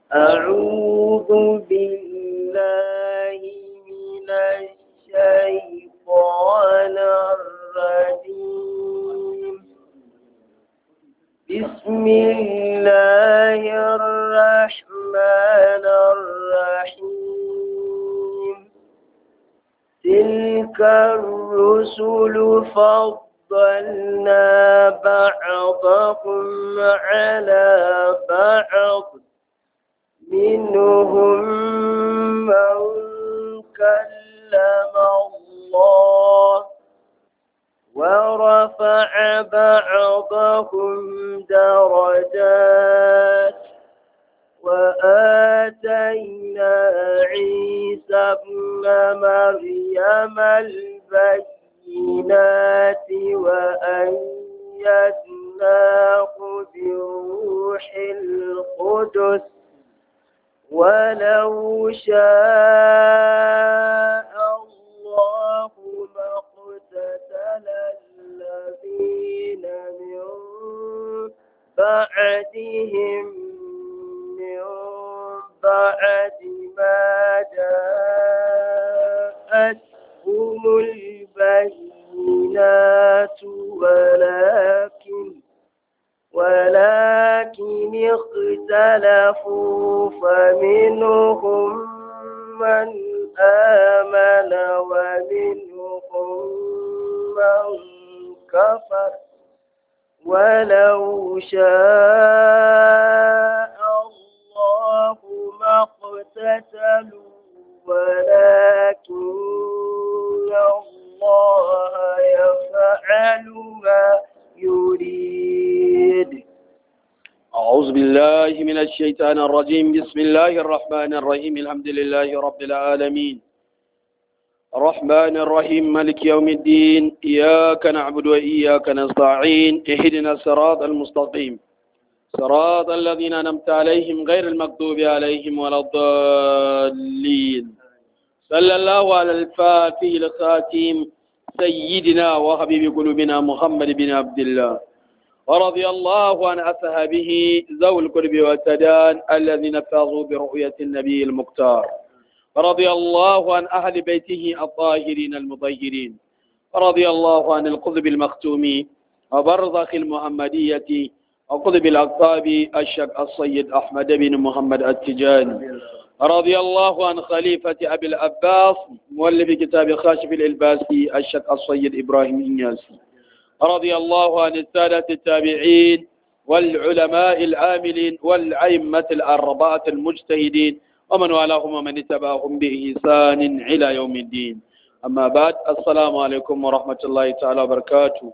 أعوذ بالله من الشيطان الرجيم. بسم الله الرحمن الرحيم. تلك الرسل فضلنا بعضهم على بعض، منهم من كلم الله ورفع بعضهم درجات، وآتينا عيسى ابن مريم البينات وأيدناه بروح القدس، ولو شاء الله ما اقتتل الذين من بعدهم من بعد ما جاءتهم البينات ولكن اختلفوا، فمنهم من آمن ومنهم من كفر، ولو شاء الله ما اقتتلوا ولكن الله يفعل ما يريد. أعوذ بالله من الشيطان الرجيم. بسم الله الرحمن الرحيم. الحمد لله رب العالمين الرحمن الرحيم مالك يوم الدين. إياك نعبد وإياك نستعين. اهدنا الصراط المستقيم صراط الذين أنعمت عليهم غير المغضوب عليهم ولا الضالين. صلى الله على الفاتح الخاتم سيدنا وحبيب قلوبنا محمد بن عبد الله، ورضي الله عن أصحابه ذوي القرب والسدان الذين فازوا برؤية النبي المختار، ورضي الله عن أهل بيته الطاهرين المطهرين، ورضي الله عن القطب المختوم وبرزخ المحمدية وقطب الأقطاب الشيخ السيد أحمد بن محمد التجاني، رضي الله عن خليفة أبي العباس مؤلف كتاب خاشف الإلباسي الشيخ السيد إبراهيم إنياسي، رضي الله عن السادة التابعين والعلماء العاملين والأئمة الأربعة المجتهدين ومن والاهم ومن اتبعهم بإحسان إلى يوم الدين. أما بعد، السلام عليكم ورحمة الله تعالى وبركاته.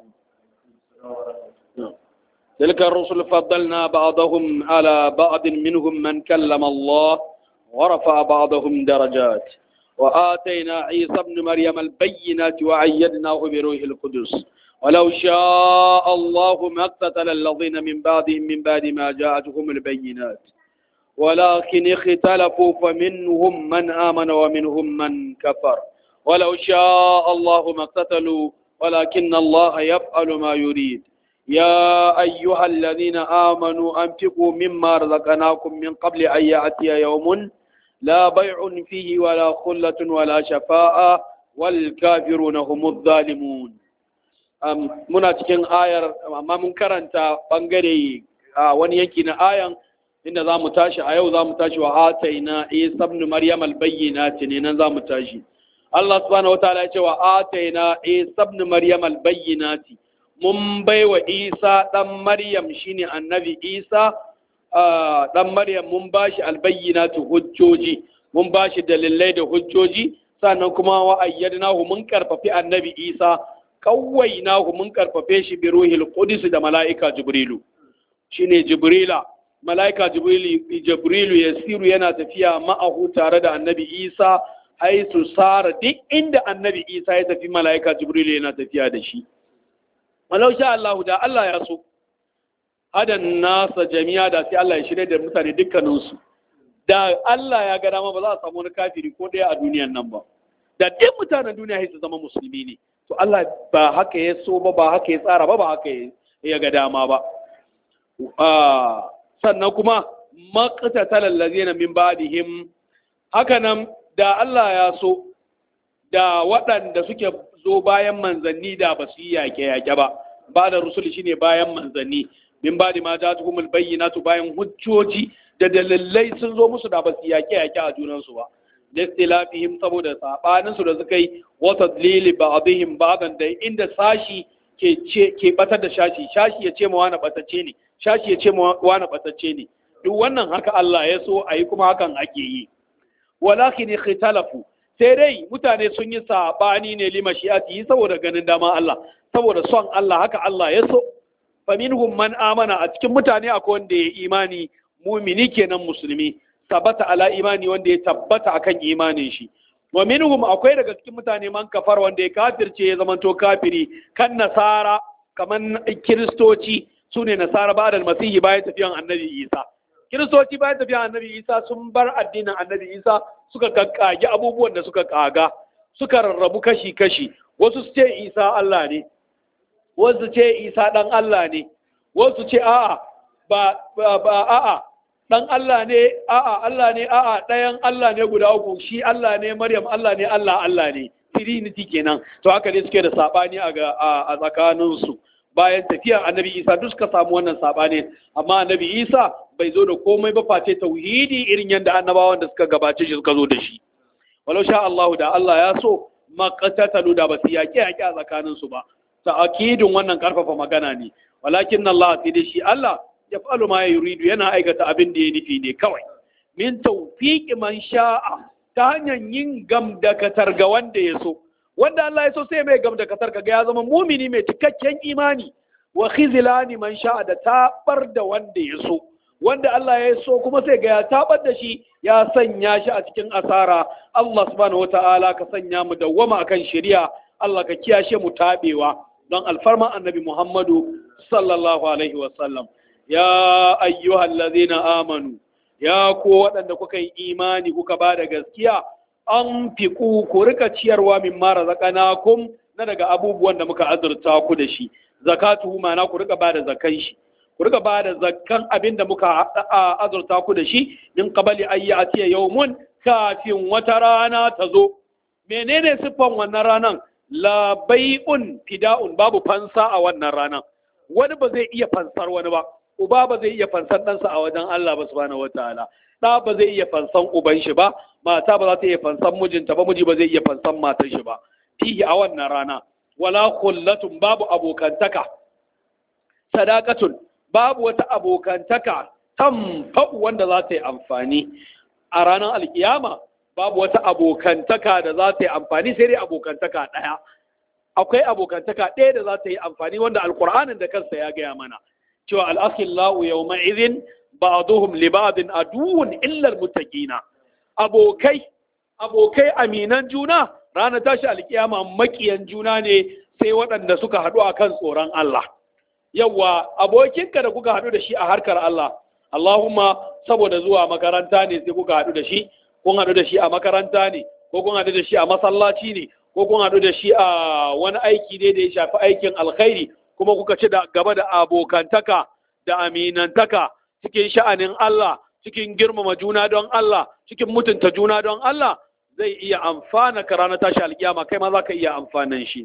تلك الرسل فضلنا بعضهم على بعض، منهم من كلم الله ورفع بعضهم درجات، وآتينا عيسى ابن مريم البينات وأيدناه بروح القدس، ولو شاء الله ما اقتتل الذين من بعدهم من بعد ما جاءتهم البينات ولكن اختلفوا، فمنهم من آمن ومنهم من كفر، ولو شاء الله ما اقتتلوا ولكن الله يفعل ما يريد. يا أيها الذين آمنوا أنفقوا مما رزقناكم من قبل أن يأتي يوم لا بيع فيه ولا خلة ولا شفاعة والكافرون هم الظالمون. muna cikin ayar, amma mun karanta bangare wani yanki na ayan inda za mu tashi a yau. Za mu tashi wa ataina Isa ibn Maryam al-bayyinati ne, nan za mu tashi. Allah subhanahu wataala ya ce wa ataina Isa ibn Maryam al-bayyinati, mun baiwa Isa dan Maryam shine annabi Isa dan Maryam, mun bashi al-bayyinati hujjoji, mun bashi dalilai da hujjoji, sannan kuma wa ayyadnahu, mun karfafi annabi Isa, kawai nahu mun karfafe shi bi ruhil qudus da mala'ika jibrilu. Shine jibrila, mala'ika jibrilu yasiru, yana tafiya ma'ahu tare da annabi Isa haisu sara, duk inda annabi Isa ya tafi mala'ika jibrilu yana tafiya da shi. walau sha Allah, da Allah ya so, hadan nasa jami'a, da sai Allah ya shirye da mutane dukkaninsu. Da Allah ya ga dama ba za a samu wani kafiri ko ɗaya a duniyan nan ba, da duk mutanen duniya su zama musulmi ne. To Allah ba haka ya so ba, ba haka ya tsara ba, ba haka ya ga dama ba. Sannan kuma maqtatal allazina min ba'dihim, hakanan da Allah ya so da waɗanda suke zo bayan manzanni da ba su yi yaƙe-yaƙe ba da rusuli shine bayan manzanni min ba da ma ta tuhumul bayyinatu bayan hujjoji da dalilai sun zo musu da ba su yaƙe-yaƙe a junansu ba da istilafihim saboda sabanin su da suka yi wa tadlili ba'dihim ba'dan da inda sashi ke batar da shashi ya ce ma wani batacce ne shashi ya ce ma wani batacce ne duk wannan haka Allah ya so ayi kuma hakan ake yi walakin ikhtalafu sai dai mutane sun yi sabani ne li mashi'ati saboda ganin dama Allah saboda son Allah haka Allah ya so fa minhum man amana a cikin mutane akwai wanda ya imani mumini kenan musulmi tabbata ala imani wanda ya tabbata akan imanin shi wa minhum akwai daga cikin mutane man kafar wanda ya kafirce ya zamanto kafiri kan nasara kaman kiristoci sune nasara ba da almasihi bayan tafiyan annabi Isa kiristoci bayan tafiyan annabi Isa sun bar addinin annabi Isa suka kakkage abubuwan da suka kaga suka rarrabu kashi-kashi wasu su ce Isa Allah ne wasu ce Isa dan Allah ne wasu ce a'a ba a'a dan Allah ne a'a Allah ne a'a ɗayan Allah ne guda uku shi Allah ne Maryam Allah ne Allah ne Trinity kenan to haka ne suke da sabani a tsakanin su bayan tafiyar annabi Isa duk suka samu wannan sabani amma annabi Isa bai zo da komai ba face tauhidi irin yadda annabawan da suka gabace shi suka zo da shi walau sha Allah da Allah ya so maqtatalu da basu yaki a tsakanin su ba ta'akidin wannan karfafa magana ne walakin Allah sai dai shi Allah ya fa'alu ma yuridu yana aikata abin da ya nufi ne kawai min tawfiqi man sha'a ta hanyar yin gamdakatar ga wanda ya so wanda Allah ya so sai mai gamdakatar ga ya zama mumini mai cikakken imani wa khizlani man sha'a da tabar da wanda ya so wanda Allah ya so kuma sai ga ya tabar da shi ya sanya shi a cikin asara Allah subhanahu wataala ka sanya mu dawwama akan shari'a Allah ka kiyashe mu tabewa don alfarma annabi Muhammadu sallallahu alaihi wasallam ya ayyuhallazina amanu ya ko waɗanda kuka yi imani kuka ba da gaskiya an fiku ku rika ciyarwa min mara razaqnakum na daga abubuwan da muka azurta ku da shi zakatu ma'ana ku rika ba da zakan shi ku rika ba da zakkan abin da muka azurta ku da shi min qabali ayyati yawmun kafin wata rana ta zo menene siffan wannan ranan la bai'un fida'un babu fansa a wannan ranan wani ba zai iya fansar wani ba uba ba zai iya fansan ɗansa a wajen Allah ba subhanahu wataala ɗa ba zai iya fansan uban shi ba mata ba za ta iya fansan mijinta ba miji ba zai iya fansan matar shi ba fihi a wannan rana wala khullatun babu abokantaka sadaqatun babu wata abokantaka tamfa'u wanda za ta yi amfani a ranar alkiyama babu wata abokantaka da za ta yi amfani sai dai abokantaka ɗaya akwai abokantaka ɗaya da za ta yi amfani wanda alƙur'anin da kansa ya gaya mana cewa al'akhillahu yawma idhin ba'duhum li ba'din aduwwun illa almuttaqina abokai aminan juna ranar tashi alkiyama makiyan juna ne sai waɗanda suka haɗu akan tsoron Allah yawa abokinka da kuka haɗu da shi a harkar Allah Allahumma saboda zuwa makaranta ne sai kuka haɗu da shi kun haɗu da shi a makaranta ne ko kun haɗu da shi a masallaci ne ko kun haɗu da shi a wani aiki ne da ya shafi aikin alkhairi kuma kuka ci da gaba da abokantaka da aminantaka cikin sha'anin Allah cikin girmama juna don Allah cikin mutunta juna don Allah zai iya amfana ka ranar tashi alkiyama kai ma za ka iya amfanan shi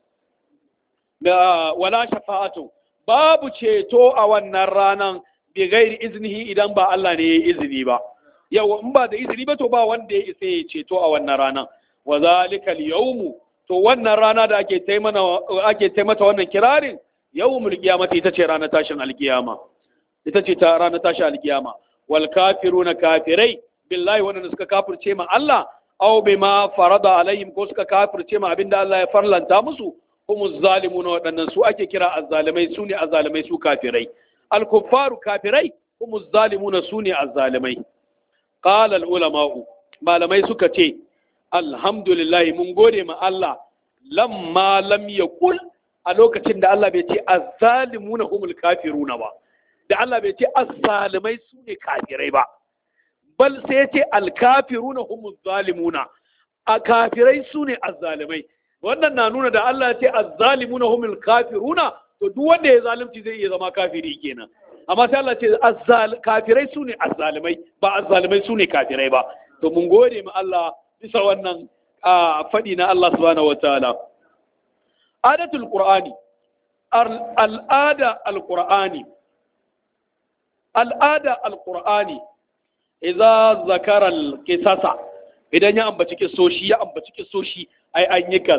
wala shafa'atu babu ceto a wannan ranan bi gairi iznihi idan ba Allah ne ya yi izini ba yau in ba da izini ba to ba wanda ya isa ya ceto a wannan ranan wa zalika al-yawmu to wannan rana da ake taimata wannan kirarin yawmul qiyamati ita ce ranar tashin alkiyama ita ce ta ranar tashin alkiyama wal kafiruna kafirai billahi wanda suka kafirce ma Allah aw bima farada alaihim ko suka kafirce ma abinda Allah ya farlanta musu humuz zalimuna wadannan su ake kira azzalimai su ne azzalimai su kafirai al kuffaru kafirai humuz zalimuna su ne azzalimai qala al ulama'u malamai suka ce alhamdulillah mun gode ma Allah lamma lam yaqul a lokacin da Allah bai ce azzalimuna humul kafiruna ba da Allah bai ce azzalimai su ne kafirai ba bal sai ya ce alkafiruna humuz zalimuna a kafirai su ne azzalimai wannan na nuna da Allah ya ce azzalimuna humul kafiruna to duk wanda ya zalunci zai iya zama kafiri kenan amma sai Allah ce kafirai su ne azzalimai ba azzalimai su ne kafirai ba. To mun gode ma Allah bisa wannan faɗi na Allah subhanahu wataala. Adatul Qur'ani, al'ada al-Qur'ani idza zakara al-qisasa, idan ya ambaci kisoshi ai an yi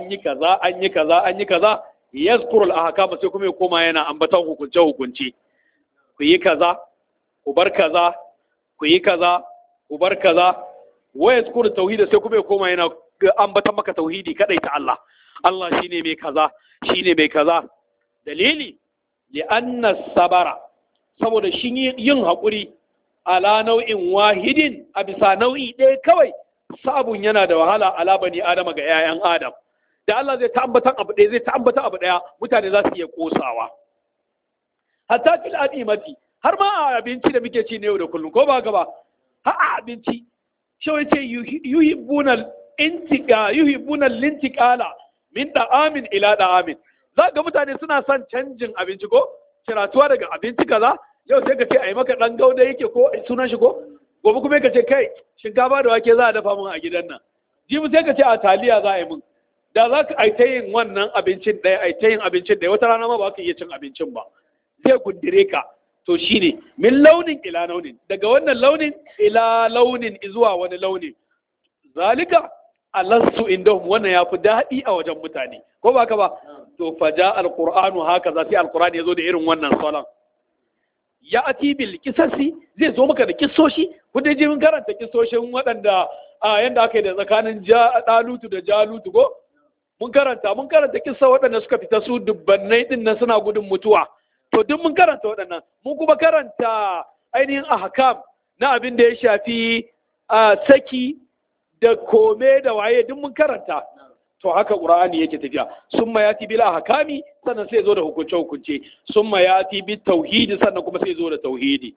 kaza yazkuru al-ahkam, sai kuma ya koma yana ambatan hukunce ku yi kaza ku bar kaza, ku yi kaza ku bar kaza, wa yazkuru tauhid, sai kuma ya koma yana ambatan maka tauhidi kadai ta Allah shine mai kaza. Dalili li anna sabara, saboda shi yin haƙuri ala nau'in wahidin, a bisa nau'i ɗaya kawai, sabun yana da wahala ala bani adama ga 'ya'yan adam. Da Allah zai ta ambatan abu ɗaya, mutane za su iya kosawa. Hatta fil adimati, har ma a abinci da muke ci ne yau da kullum, ko ba gaba, har a abinci shi wai ce yuhibbuna lintiqala min da'amin ila da'amin. Za ga mutane suna son canjin abinci, ko ciratuwa daga abinci kaza, yau sai ka ce a yi maka ɗan gauda yake ko sunan shi, ko gobe kuma ka ce kai shinkafa da wake za a dafa min a gidan nan, jibi sai ka ce a taliya za a yi min. Da za ka aita yin wannan abincin ɗaya, wata rana ma ba ka iya cin abincin ba, zai gundire ka. To shine min launin ila launin, daga wannan launin ila launin zuwa wani launi. Zalika alassu indahum, wannan ya fi daɗi a wajen mutane, ko ba ka ba? To faja alqur'anu haka, za sai alqur'ani ya zo da irin wannan salon. Ya ati bil kisasi, zai zo maka da kisoshi. Kun dai je mun karanta kisoshin waɗanda yanda aka yi da tsakanin Dalutu da Jalutu, ko mun karanta kissa waɗanda suka fita su dubbannai din nan suna gudun mutuwa. To duk mun karanta waɗannan, mun kuma karanta ainihin ahkam na abin da ya shafi saki da kome da waye, duk mun karanta. To haka Qur'ani yake tafiya. Summa yati bil ahkami, sannan sai zo da hukunce. Summa yati bit tauhidi, sannan kuma sai zo da tauhidi.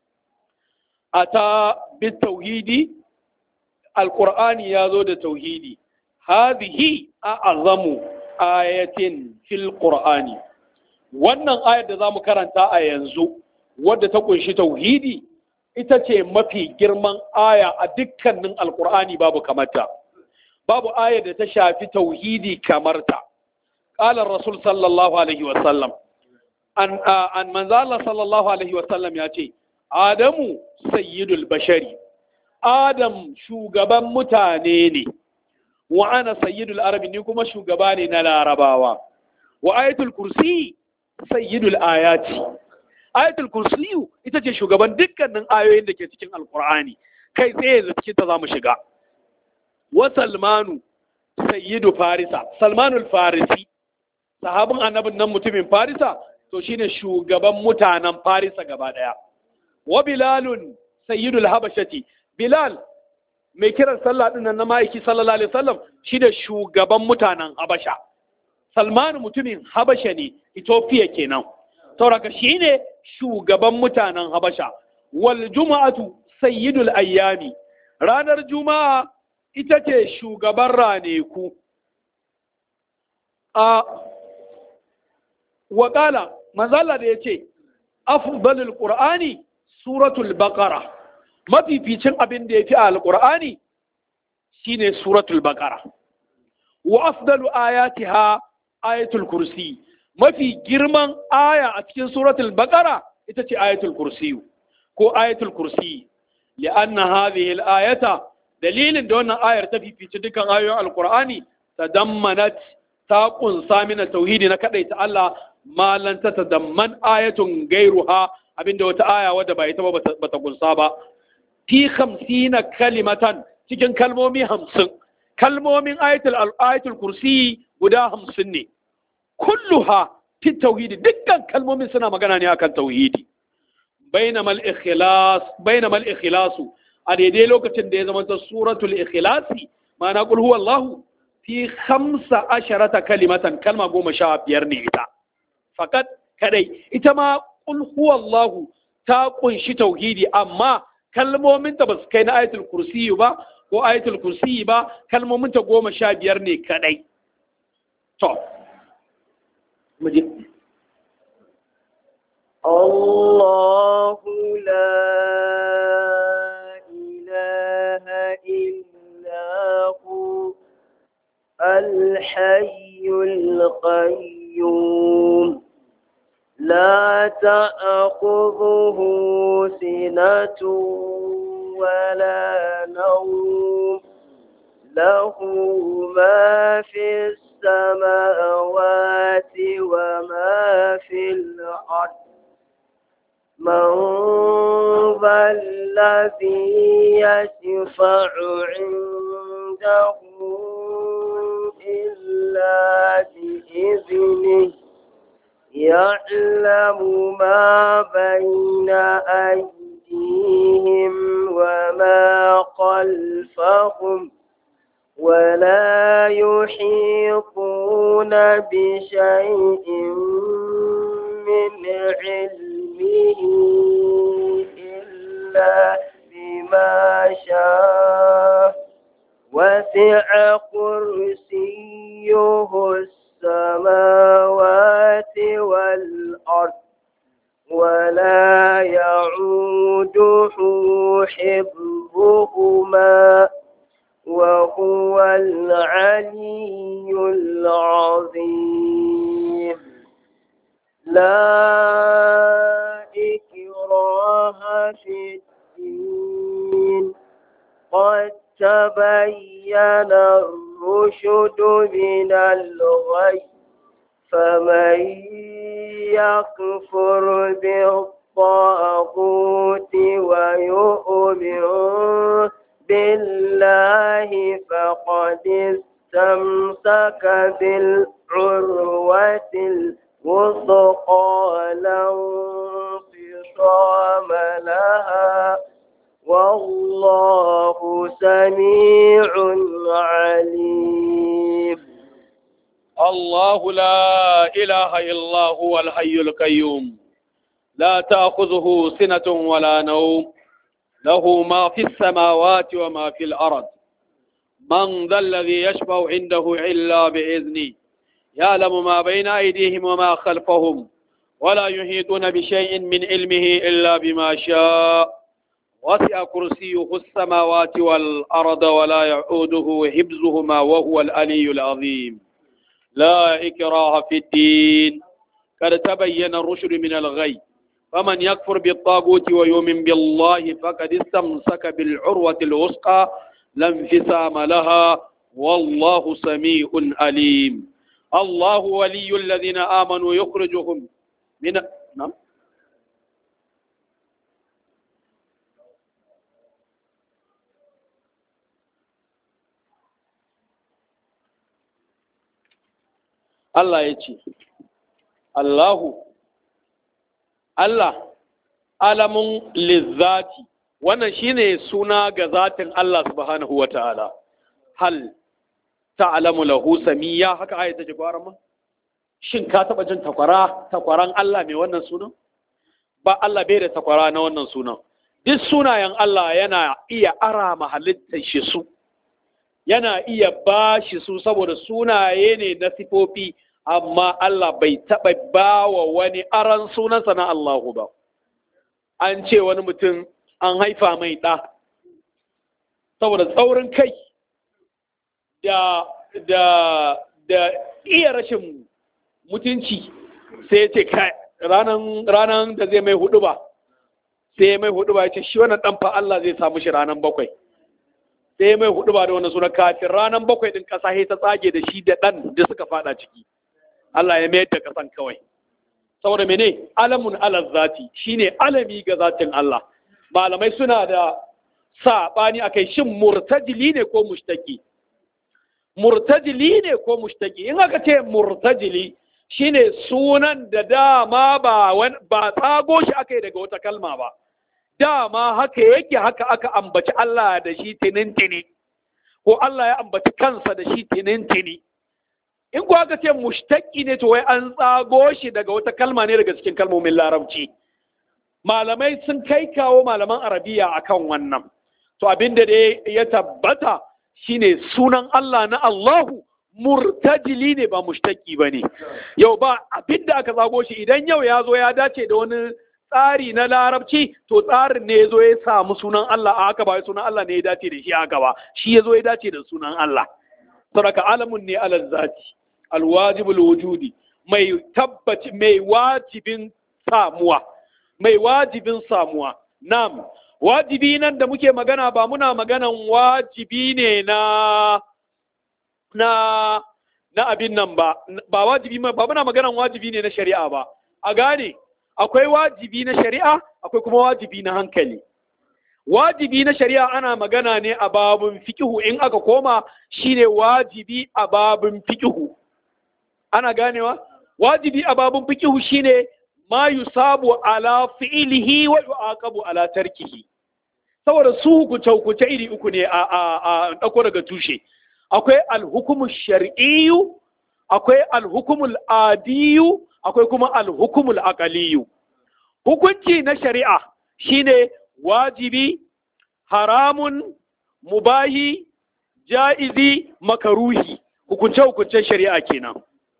Ata bit tauhidi, al-Qur'ani ya zo da tauhidi. Hadhihi a'zamu ayatin fil Qur'ani. Wannan ayar da zamu karanta a yanzu, wadda ta kunshi tauhidi, ita ce mafi girman aya a dukkanin al-Qur'ani, babu kamarta. Babu ayar da ta shafi tauhidi kamarta. Qala ar-rasul sallallahu alaihi wa sallam, an manzo Allah sallallahu alaihi wa sallam ya ce, Adamu sayyidul bashari, Adam shugaban mutane ne, wa ana sayyidul arabi, ni kuma shugaba ne na larabawa. Wa ayatul kursi sayyidul ayati, ayatul kursi ita ce shugaban dukkanin ayoyin da ke cikin alqur'ani. Kai tsaye da cikin ta zamu shiga. Wa Salmanu sayyidu Farisa, Salmanul Farisi, sahabin annabin nan mutumin Farisa, to shine shugaban mutanen Farisa gaba daya. Wa Bilalun sayyidul Habashati, Bilal mai kiran sallah din nan na ma'aiki sallallahu alaihi wasallam shine shugaban mutanen Habasha. Salmanu mutumin Habasha ne, Ethiopia kenan. Sauraka shine shugaban mutanen Habasha. Wal Juma'atu sayyidul ayyami, ranar Juma'a ita ce shugaban raneku. Waƙala, manzala da ya ce, afdalul ƙur'ani suratul baƙara, mafificin abin da ya fi a alƙur'ani shi ne suratul baƙara. Wa afdalu ayatiha ayatul kursi, mafi girman aya a cikin suratul baƙara ita ce ayatul kursi ko ayatul kursi. Li'anna hadhihi al-ayata, dalilin da wannan ayar ta fifici dukkan ayoyin alkur'ani, tadammanat, ta kunsa mina tauhidi na kadaita Allah, malan ta tadamman ayatun gairuha, abinda wata aya wadda ba ita ba bata kunsa ba. Fi 50 kalimatan, cikin kalmomi 50, kalmomin ayatul kursi guda 50 ne. Kulluha fi tauhidi, dukkan kalmomin suna magana ne akan tauhidi. Bainamal ikhlasu, a daidai lokacin da ya zama ta suratul ikhlasi, ma'ana qul huwallahu, fi 15 kalimatan, kalma 15 ne ita fakat kadai. Ita ma qul huwallahu ta kunshi tauhidi, amma kalmomin ta basu kai na ayatul kursi ba ko ayatul kursi ba, kalmomin ta 15 ne kadai. To muje الله لا إله إلا هو الحي القيوم لا تأخذه سنة ولا نوم له ما في السماوات وما في الأرض من ذا الذي يشفع عنده إلا بإذنه يعلم ما بين أيديهم وما خلفهم ولا يحيطون بشيء من علمه إلا بما شاء وسع كرسيه السماوات والأرض ولا يعوده حفظهما وهو العلي العظيم لا إكراه في الدين قد تبين الرشد من الغي فمن يكفر بالطاغوت ويؤمن بالله فقد استمسك بالعروة الوثقى لا انفصام لها والله سميع عليم. الله لا إله إلا هو الحي القيوم لا تأخذه سنة ولا نوم له ما في السماوات وما في الأرض من ذا الذي يشفع عنده إلا بإذنه يعلم ما بين أيديهم وما خلفهم ولا يحيطون بشيء من علمه إلا بما شاء وسع كرسيه السماوات والأرض ولا يعوده حفظهما وهو العلي العظيم لا إكراه في الدين قد تبين الرشد من الغي فمن يكفر بالطاغوت ويؤمن بالله فقد استمسك بالعروة الوثقى لا انفصام لها والله سميع عليم. الله ولي الذين آمنوا يخرجهم من نعم Allah ya ce Allah alamun lizzati wannan shine suna ga zatin Allah subhanahu wa ta'ala hal ta'lamu lahu samiyya haka ayata take gwaran ma shin ka taba jin takwaran Allah mai wannan sunan ba Allah bai da takwara na wannan sunan duk sunayen Allah yana iya ara mahalittar shi su yana iya ba shi su saboda sunaye ne na sifofi amma Allah bai taɓa ba wa wani aran sunansa na Allahu ba. An ce wani mutum an haifa mai ɗa, saboda tsaurin kai da iya rashin mutunci sai ce kai ranar da zai mai hudu ba, sai mai hudu ba ya ce shi wannan ɗan fa Allah zai samu shi ranar 7. Sai mai hudu ba da wannan suna kafin ranar 7 ɗin ƙasa ta tsage da shi da ɗan da suka fada ciki. Allah ya mayar da kasan kawai saboda mene alamun alal zati shine alami ga zatin Allah malamai suna da sabani akai shin murtajili ne ko mushtaki in aka ce murtajili shine sunan da dama ba tsago shi akai daga wata kalma ba dama haka yake haka aka ambaci Allah da shi tinintini ko Allah ya ambaci kansa da shi tinintini in ko aka ce mushtaki ne to wai an tsago shi daga wata kalma ne daga cikin kalmomin larabci malamai sun kai kawo malaman arabiya akan wannan to abinda dai ya tabbata shine sunan Allah na Allahu murtajili ne ba mushtaki ba ne. Yau ba abin da aka zago shi idan yau ya zo ya dace da wani tsari na larabci to tsarin ne ya zo ya samu sunan Allah a haka ba sunan Allah ne ya dace da shi haka ba shi ya zo ya dace da sunan Allah. Saraka alamun ne alal zati alwajibul wujudi mai tabbaci mai wajibin samuwa nam wajibi nan da muke magana ba muna maganan wajibi ne na abin nan ba wajibi ba muna maganan wajibi ne na shari'a ba. A gane akwai wajibi na shari'a akwai kuma wajibi na hankali. Wajibi na shari'a ana magana ne a babun fiqhu, in aka koma shine wajibi a babun fiqhu. Ana ganewa? Wajibi a babun fiqhu shine ma yusabu ala fi'lihi wa yu'aqabu ala tarkihi. Saboda su hukunce iri uku ne a dako daga tushe. Akwai alhukumu shar'iyyu, akwai alhukumul adiyyu, akwai kuma alhukumul aqaliyyu. Hukunci na shari'a shine wajibi, haramun, mubahi, ja'izi, makaruhi. Hukunce shari'a kenan.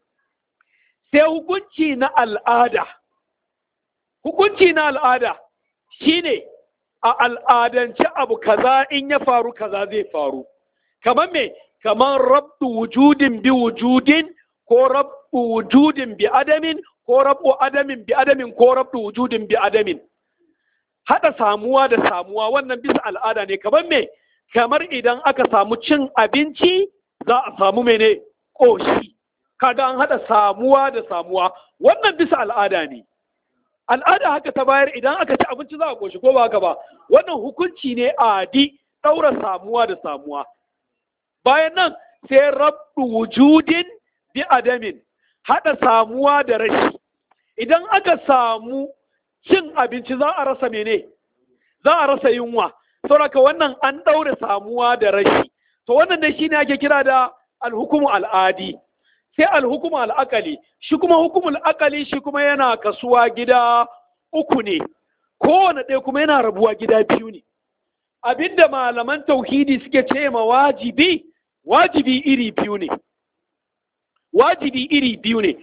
Sai hukunci na al'ada. Hukunci na al'ada shine a al'adance abu kaza in ya faru kaza zai faru. Kamar me? Kamar rabtu wujudin bi wujudin, ko rabtu wujudin bi adamin, ko rabtu adamin bi adamin, ko rabtu wujudin bi adamin. Haɗa samuwa da samuwa wannan bisa al'ada ne. Kamar me? Kamar idan aka samu cin abinci za a samu mene? Ƙoshi. Kaga an haɗa samuwa da samuwa wannan bisa al'ada ne. Al'ada haka ta bayar idan aka ci abinci za a ƙoshi ko ba haka ba. Wannan hukunci ne adi ɗaura samuwa da samuwa. Bayan nan sai rabdu wujudin bi adamin, haɗa samuwa da rashi. Idan aka samu cin abinci za a rasa mene? Za a rasa yunwa. Sauraka wannan an ɗaure samuwa da rashi. To wannan ne shine ake kira da alhukumu al'adi. Sai alhukumu al'akali. Shi kuma hukumul akali shi kuma yana kasuwa gida uku ne. Kowane ɗaya kuma yana rabuwa gida biyu ne. Abinda malaman tauhidi suke ce ma wajibi iri biyu ne. Wajibi iri biyu ne.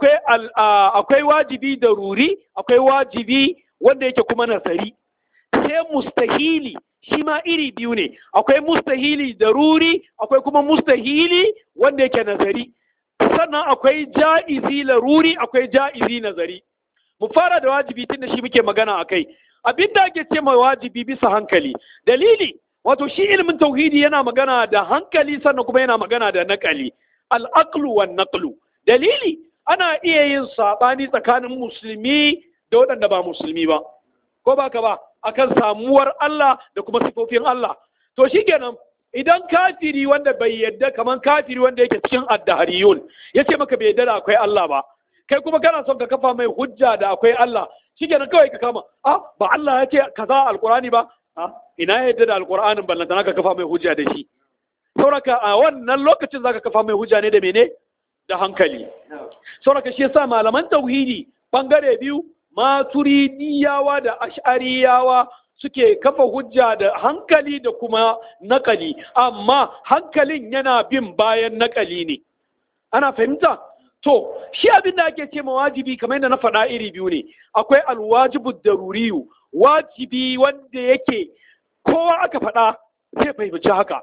Akwai wajibi daruri, akwai wajibi wanda yake kuma nasari. Sai mustahili shi ma iri biyu ne. Akwai mustahili daruri, akwai kuma mustahili wanda yake nazari. Sannan akwai ja'izi laruri, akwai ja'izi nazari. Mu fara da wajibi tun da shi muke magana a kai. Abin da ake ce mai wajibi bisa hankali. Dalili, wato shi ilimin tauhidi yana magana da hankali sannan kuma yana magana da naƙali. Al'aqlu wan naqlu. Dalili, ana iya yin saɓani tsakanin musulmi da waɗanda ba musulmi ba. Ko ba ka ba, akan samuwar Allah da kuma sifofin Allah. To shi kenan, idan kafiri wanda bai yadda kamar kafiri wanda yake cikin addahariyun ya ce maka bai yadda da akwai Allah ba, kai kuma kana son ka kafa mai hujja da akwai Allah, shi kenan kawai ka kama, ba Allah ya ce kaza alkurani ba, ina ya yadda da alkur'anin ballantana ka kafa mai hujja da shi. Sauraka a wannan lokacin za ka kafa mai hujja ne da mene? Da hankali. Sauraka shi yasa malaman tauhidi bangare biyu, maturidiyawa da ash'ariyawa suke kafa hujja da hankali da kuma nakali, amma hankalin yana bin bayan nakali ne. Ana fahimta? To, shi abin da ake ce ma wajibi kamar yadda na faɗa iri biyu ne. Akwai alwajibu daruriyu, wajibi wanda yake kowa aka faɗa zai fahimci haka.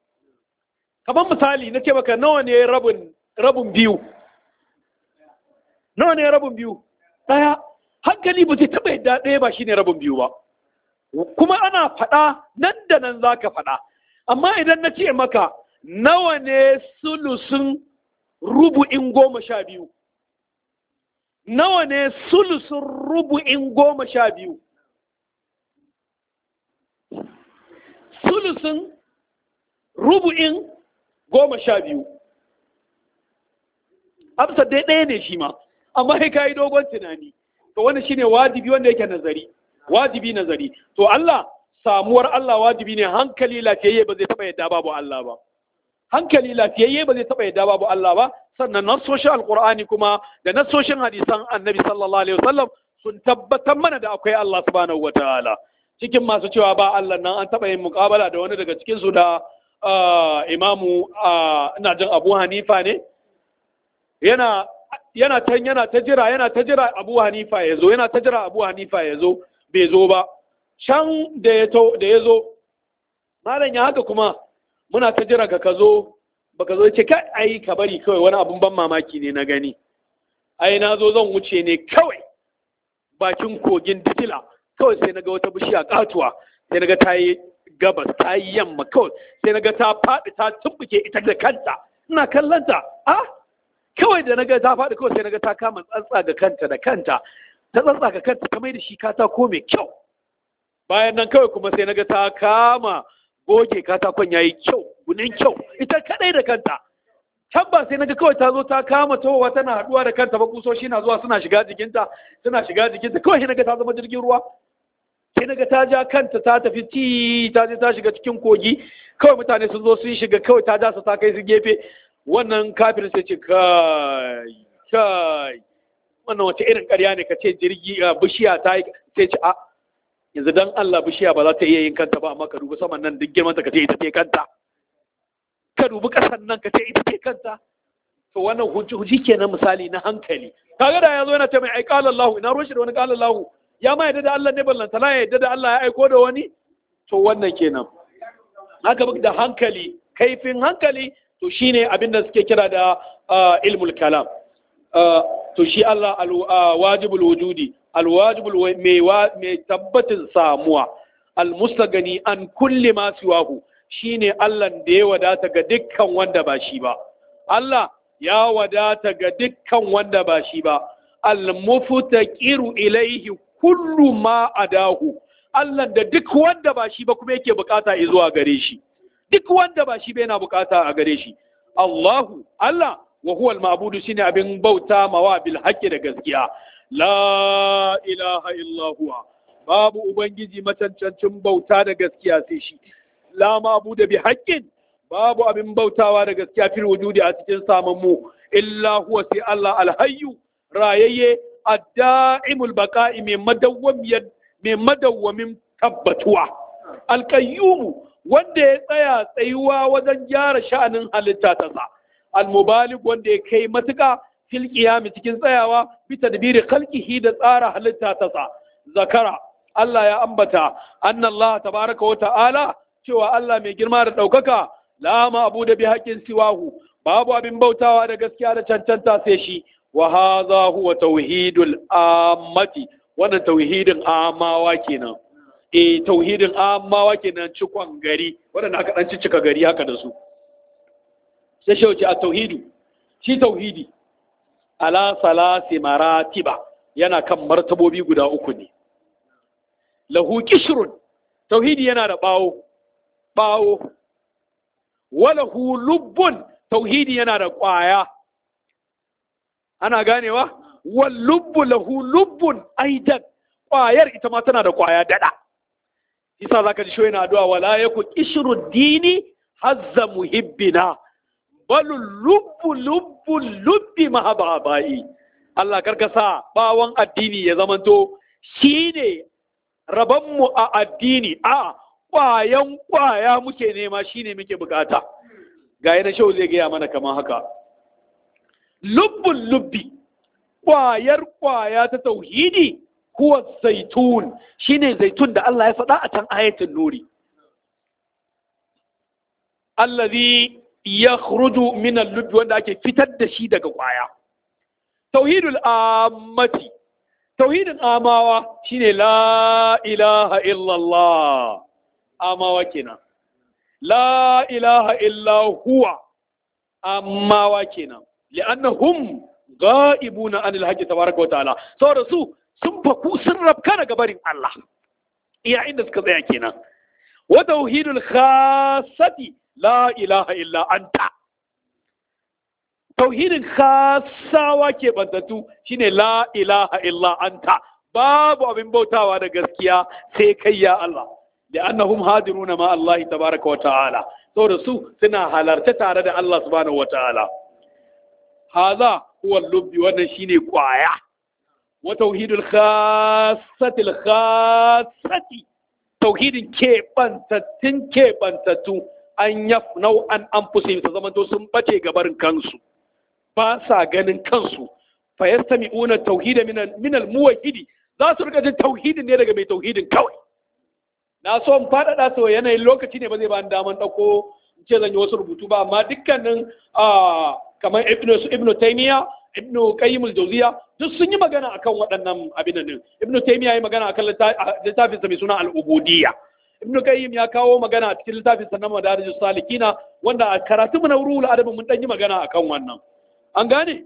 Kamar misali na ce maka nawa ne rabin biyu? Nawa ne rabin biyu? Ɗaya. Hankali ba zai taɓa yadda ɗaya ba shine rabin biyu ba. Kuma ana faɗa nan da nan za ka faɗa. Amma idan na ce maka nawa ne sulusun rubu'in 12? Nawa ne sulusun rubu'in 12? Sulusun rubu'in 12. Amsa dai ɗaya ne shi ma, amma sai ka yi dogon tunani. To wani shine wajibi wanda yake nazari. Wajibi nazari. To Allah, samuwar Allah wajibi ne, hankali lafiyayye ba zai taɓa yadda babu Allah ba. Hankali lafiyayye ba zai taɓa yadda babu Allah ba. Sannan nassoshin Alƙur'ani kuma da nassoshin hadisan Annabi sallallahu alaihi wasallam sun tabbatar mana da akwai Allah subhanahu wataala. Cikin masu cewa ba Allah nan an taɓa yin muƙabala da wani daga cikin su da imamu ina jin Abu Hanifa ne yana ta jira Abu Hanifa ya zo, yana ta jira Abu Hanifa ya zo, bai zo ba. Can da ya zo, malam ya haka kuma muna ta jira ka zo, baka zo, ce kai ai ka bari kawai, wani abun ban mamaki ne na gani. Ai na zo zan wuce ne kawai bakin kogin Dikila, kawai sai naga wata bishiya katuwa, sai naga ta yi gabas, ta yi yamma, kawai sai naga ta faɗi ta tumbuke ita da kanta, ina kallanta. Kawai da naga ta faɗi, kawai sai naga ta kama tsantsa ga kanta da kanta, ta tsantsa ga kanta ta mai da shi katako mai kyau. Bayan nan kawai kuma sai naga ta kama goge katakon yayi kyau, gunin kyau, ita kadai da kanta. Can ba sai naga kawai ta zo ta kama towa tana haduwa da kanta ba, kusoshi na zuwa suna shiga jikinta, kawai sai naga ta zama jirgin ruwa. Sai naga ta ja kanta ta tafi ta je ta shiga cikin kogi, kawai mutane sun zo sun shiga, kawai ta ja su ta kai su gefe. Wannan kafin sai ce kai wannan wace irin ƙarya ne, ka ce jirgi bishiya ta yi, sai ce yanzu dan Allah bishiya ba za ta iya yin kanta ba, amma ka dubi saman nan duk girman ta ka ce ita ce kanta, ka dubi ƙasan nan ka ce ita ce kanta. To wannan hujji kenan, misali na hankali. Kaga da yazo yana ce mai ai qala Allah, ina ruwan shi da wani qala Allah, ya ma yadda da Allah ne ballanta la ya yadda da Allah ya aiko da wani. To wannan kenan, haka buk da hankali, kaifin hankali, to shine abin da suke kira da ilmul kalam. To shi Allah wajibul wujudi, alwajibul mai tabbatin samuwa, almustagani an kulli ma siwahu, shine Allah da ya wadata ga dukkan wanda ba shi ba. Allah ya wadata ga dukkan wanda ba shi ba. Almuftaqiru ilaihi kullu ma adahu, Allah da duk wanda ba shi ba kuma yake bukata zuwa gare shi, duk wanda ba shi ba yana bukata a gare shi. Allahu Allah wa huwa al-ma'budu, shine abin bauta mawa bil haqqi da gaskiya. La ilaha illa huwa, babu ubangiji macancancin bauta da gaskiya sai shi. La ma'budu bi haqqin, babu abin bautawa da gaskiya fil wujudi a cikin samammu illa huwa, sai Allah al-hayyu, rayayye, ad-da'imul baqa'i, mai madawwamin tabbatuwa, al-qayyum, wanda ya tsaya tsayuwa wajen gyara sha'anin halitta ta sa, al-mubalig, wanda ya kai matuƙa fil qiyam, cikin tsayawa bi tadbiri khalqihi, da tsara halitta ta sa. Zakara, Allah ya ambata, anna Allah tabaraka wa ta'ala, cewa Allah mai girma da ɗaukaka, la ma'budu bi haqqin siwahu, babu abin bautawa da gaskiya da cancanta sai shi. Wa hadha huwa tauhidul ammati, wannan tauhidin amawa kenan. Tauhidin amawa kenan, cikon gari, wadanda aka dan cika gari haka da su. Sai shi wuce a tauhidu, shi tauhidi ala salasi maratiba, yana kan martabobi guda uku ne. Lahu kishrun, tauhidi yana da bawo. Walahu lubbun, tauhidi yana da ƙwaya. Ana ganewa? Wal lubbu lahu lubbun aidan, ƙwayar ita ma tana da ƙwaya dada. Isa zaka ji shoyi na addu'a, wala yaku qishru dini hazza muhibbina, bal lubbi mahababai. Allah karka sa bawon addini ya zamanto shine rabon mu a addini, ƙwaya muke nema, shine muke bukata. Ga yana shau zai gaya mana kamar haka. Lubbi, ƙwaya ta tauhidi, huwa zaitun, shine zaitun da Allah ya faɗa a can ayatul nuri. Allazi yakhruju min al-lubbi, wanda ake fitar da shi daga ƙwaya. Tauhidul ammati, tauhidin amawa shine la ilaha illallah. Amawa kenan. La ilaha illa huwa, amawa kenan. Li'annahum ghaibuna anil haqqi tabaraka wa ta'ala, saboda su sun faku, sun rabka daga barin Allah, iya inda suka tsaya kenan. Wa tauhidul khassati, la ilaha illa anta, tauhidin khassawa ke bantattu shine la ilaha illa anta, babu abin bautawa da gaskiya sai kai ya Allah. Li'annahum hadiruna ma Allah tabaraka wa ta'ala, saboda su suna halarta tare da Allah subhanahu wa ta'ala. Haza huwa lubbi, wannan shine ƙwaya. Wa tauhidul khassati, tauhidin keɓantattu, an yafnau an anfusihim ta zamanto sun bace gabarin kansu ba sa ganin kansu fa yastami'una tauhida min al-muwahhidi za su rika jin tauhidin ne daga mai tauhidin kawai. Na so in faɗaɗa so yanayin lokaci ne ba zai ba ni daman ɗauko in ce zan yi wasu rubutu ba, amma dukkanin kamar ibnu taymiya, ibnu qayyim al-jawziya duk sun yi magana akan waɗannan abin nan. Ibnu taymiya ya magana akan littafinsa mai suna al-ubudiyya. Ibnu qayyim ya kawo magana a cikin littafinsa na madarijus salikina, wanda a karatu mu na ruhul adab mun dan yi magana akan wannan. An gane?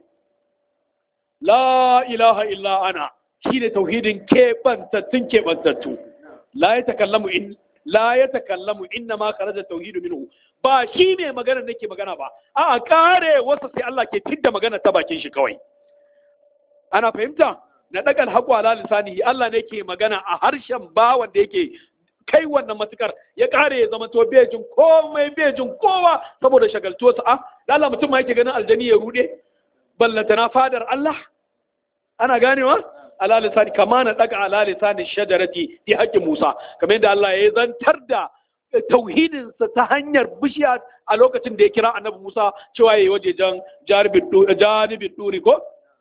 La ilaha illa ana shine tauhidin keɓantattu. La ya takallamu inna ma kharaja tauhidu minhu, ba shi ne magana nake magana ba, a kare wasa sai Allah ke tidda magana ta bakin shi kawai. Ana fahimta? Na dagal haqu ala lisanihi, Allah ne ke magana a harshen bawan da yake kai wannan matukar ya kare ya zama to bejin komai bejin kowa saboda shagaltuwarsa. Allah mutum ma yake ganin aljani ya rude ballantana fadar Allah. Ana ganewa? Ala lisani kama na daga ala lisani shajarati fi haƙƙin Musa, kamar yadda Allah ya zantar da tauhidinsa ta hanyar bishiya a lokacin da ya kira annabi Musa cewa yayi wajejen janibin duri ko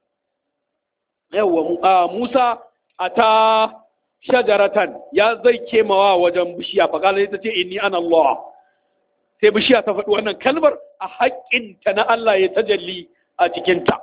yawa Musa ata shajaratan ya zai kemawa wajen bishiya fa kala ita ce inni ana Allah, sai bishiya ta faɗi wannan kalmar a haƙƙinta na Allah ya tajalli a cikinta.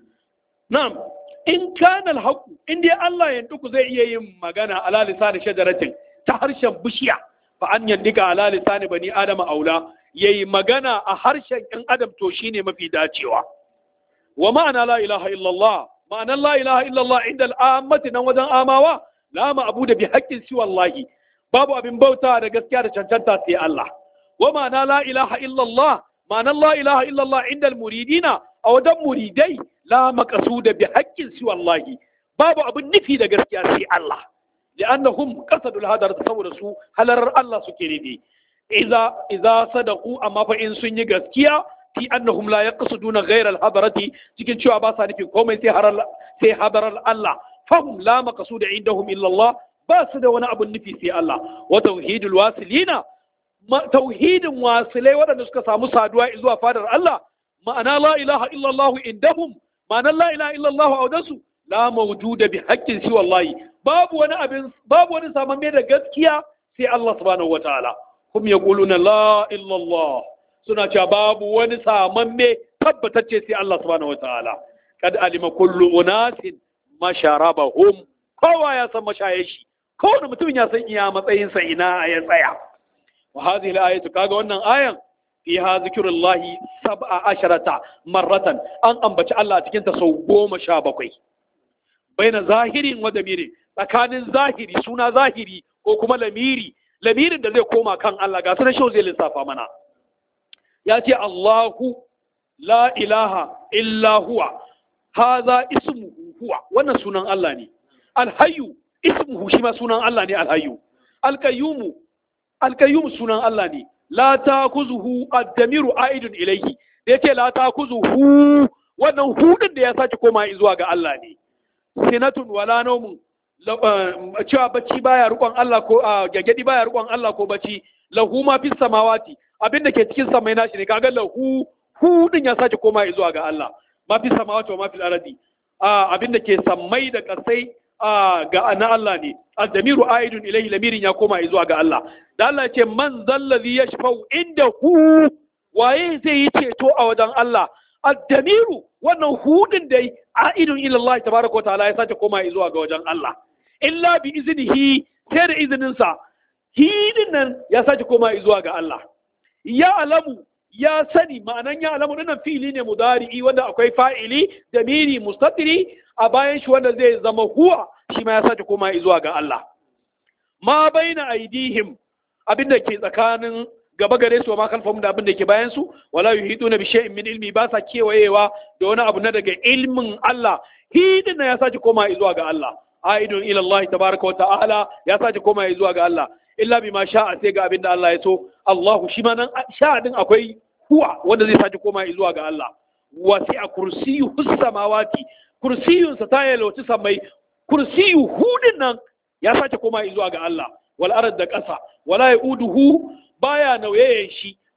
Na'am, in kana alhaqu in dai Allah ya duku zai iya yin magana ala lisan shajaratin ta harshen bishiya, fa an yandika ala lisan bani adama aula, yayi magana a harshen ɗan adam to shine mafi dacewa. Wa ma'ana la ilaha illallah, ma'ana la ilaha illallah inda al'ammati nan wajen amawa la ma'budu bi haqqin siwa Allah, babu abin bauta da gaskiya da cancanta sai Allah. Wa ma'ana la ilaha illallah, ma'ana la ilaha illallah inda al-muridina a wajen muridai la maqsuda bi haqqin siwa Allah, babu abin nufi da gaskiya sai Allah. li'annahum qasadul hadar, saboda su halarar Allah suke nufi. Idza sadaqu, amma fa in sun yi gaskiya fi annahum la yaqsuduna ghayra al-hadarati, cikin cewa ba sa nufin komai sai hadarar Allah. Fahum la maqsuda indahum illa Allah, ba su da wani abun nufi sai Allah. Wa tauhidul wasilina, tauhidin wasilai waɗanda suka samu saduwa zuwa fadar Allah, ma'ana la ilaha illallah indahum, ma'ana la ilaha illallah a wadansu la mawjuda bi haqqin siwa Allah, babu wani samamme da gaskiya sai Allah subhanahu wataala. Hum yaquluna la illallah, suna cewa babu wani samamme tabbatacce sai Allah subhanahu wataala. Kad alima kullu unasin masharabahum, kowa ya san mashayashi, kowane mutum ya san iya matsayinsa ina ya tsaya. Wa hadhihi al-ayatu, kaga wannan ayan fiha zikrullahi 17 marratan, an ambaci Allah cikin ta sau 17. Baina zahirin wa damiri, tsakanin zahiri, suna zahiri ko kuma lamirin da zai koma kan Allah, ga sunan shau zai lissafa mana. Ya ce Allahu la ilaha illa huwa, haza ismuhu huwa, wannan sunan Allah ne. Alhayyu ismuhu, shi ma sunan Allah ne. Alhayyu. Alkayyumu sunan Allah ne. La takuzuhu ad-damiru aidun ilayhi, da yace la takuzuhu, wannan hudin da ya sake koma zuwa ga Allah ne. Sinatun wala nawmun, cewa bacci baya rukon Allah ko gagadi baya rukon Allah ko bacci. Lahu ma fis samawati, abinda ke cikin samai nashi ne, kaga lahu hudin ya sake koma zuwa ga Allah. Ma fis samawati wa ma fil ardi, abinda ke sammai da kasai ga na Allah ne. Ad-damiru aidun ilayhi, lamirin ya koma zuwa ga Allah. Da Allah ya ce man zallazi yashfau indahu, waye zai yi ceto a wajen Allah. Ad-damiru, wannan hudin da aidun ila Allah tabaraka wa ta'ala, ya sace koma zuwa ga wajen Allah. Illa bi iznihi, sai da izinin sa, hidin nan ya sace koma zuwa ga Allah. Ya alamu, ya sani, ma'anan ya alamu dinnan fi'ili ne mudari'i wanda akwai fa'ili damiri mustatiri a bayan shi wanda zai zama huwa, shi ma ya sace koma zuwa ga Allah. Ma baina aidihim, abinda ke tsakanin gaba gare su, ma kalfahum, da abinda ke bayan su, wala yuhiduna bi shay'in min ilmi, ba sa kewayewa da wani abu na daga ilmin Allah. Hidin ya sace koma zuwa ga Allah. Aidun ila Allah tabaraka wa ta'ala, ya sace koma zuwa ga Allah. Illa bima sha'a, sai ga abinda Allah ya so. Allahu, shi ma nan sha'a din akwai huwa wanda zai sace koma zuwa ga Allah. Wasi'a kursiyyu samawati, kursiyunsa ta yalwaci samai. Kursiyu hudin nan ya sace koma zuwa ga Allah. Wal arad da ƙasa, wala yauduhu, baya nauyayen shi,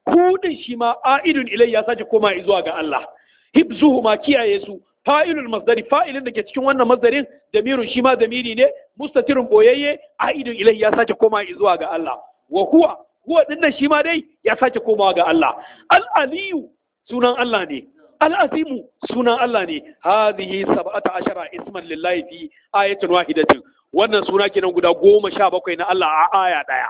hu din shi ma a'idun ilai ya sake koma zuwa ga Allah. Hibzuhu ma kiyaye su, fa'ilul masdari, fa'ilin da ke cikin wannan masdarin damirun shi ma damiri ne mustatirun boyayye, a'idun ilai ya sake koma zuwa ga Allah. Wa huwa dinnan shi ma dai ya sake komawa ga Allah. Al-aliyu sunan Allah ne, al-azimu sunan Allah ne. Hadhihi 17 isman lillahi fi ayatin wahidatin. Wannan suna kenan guda 17 na Allah a aya daya.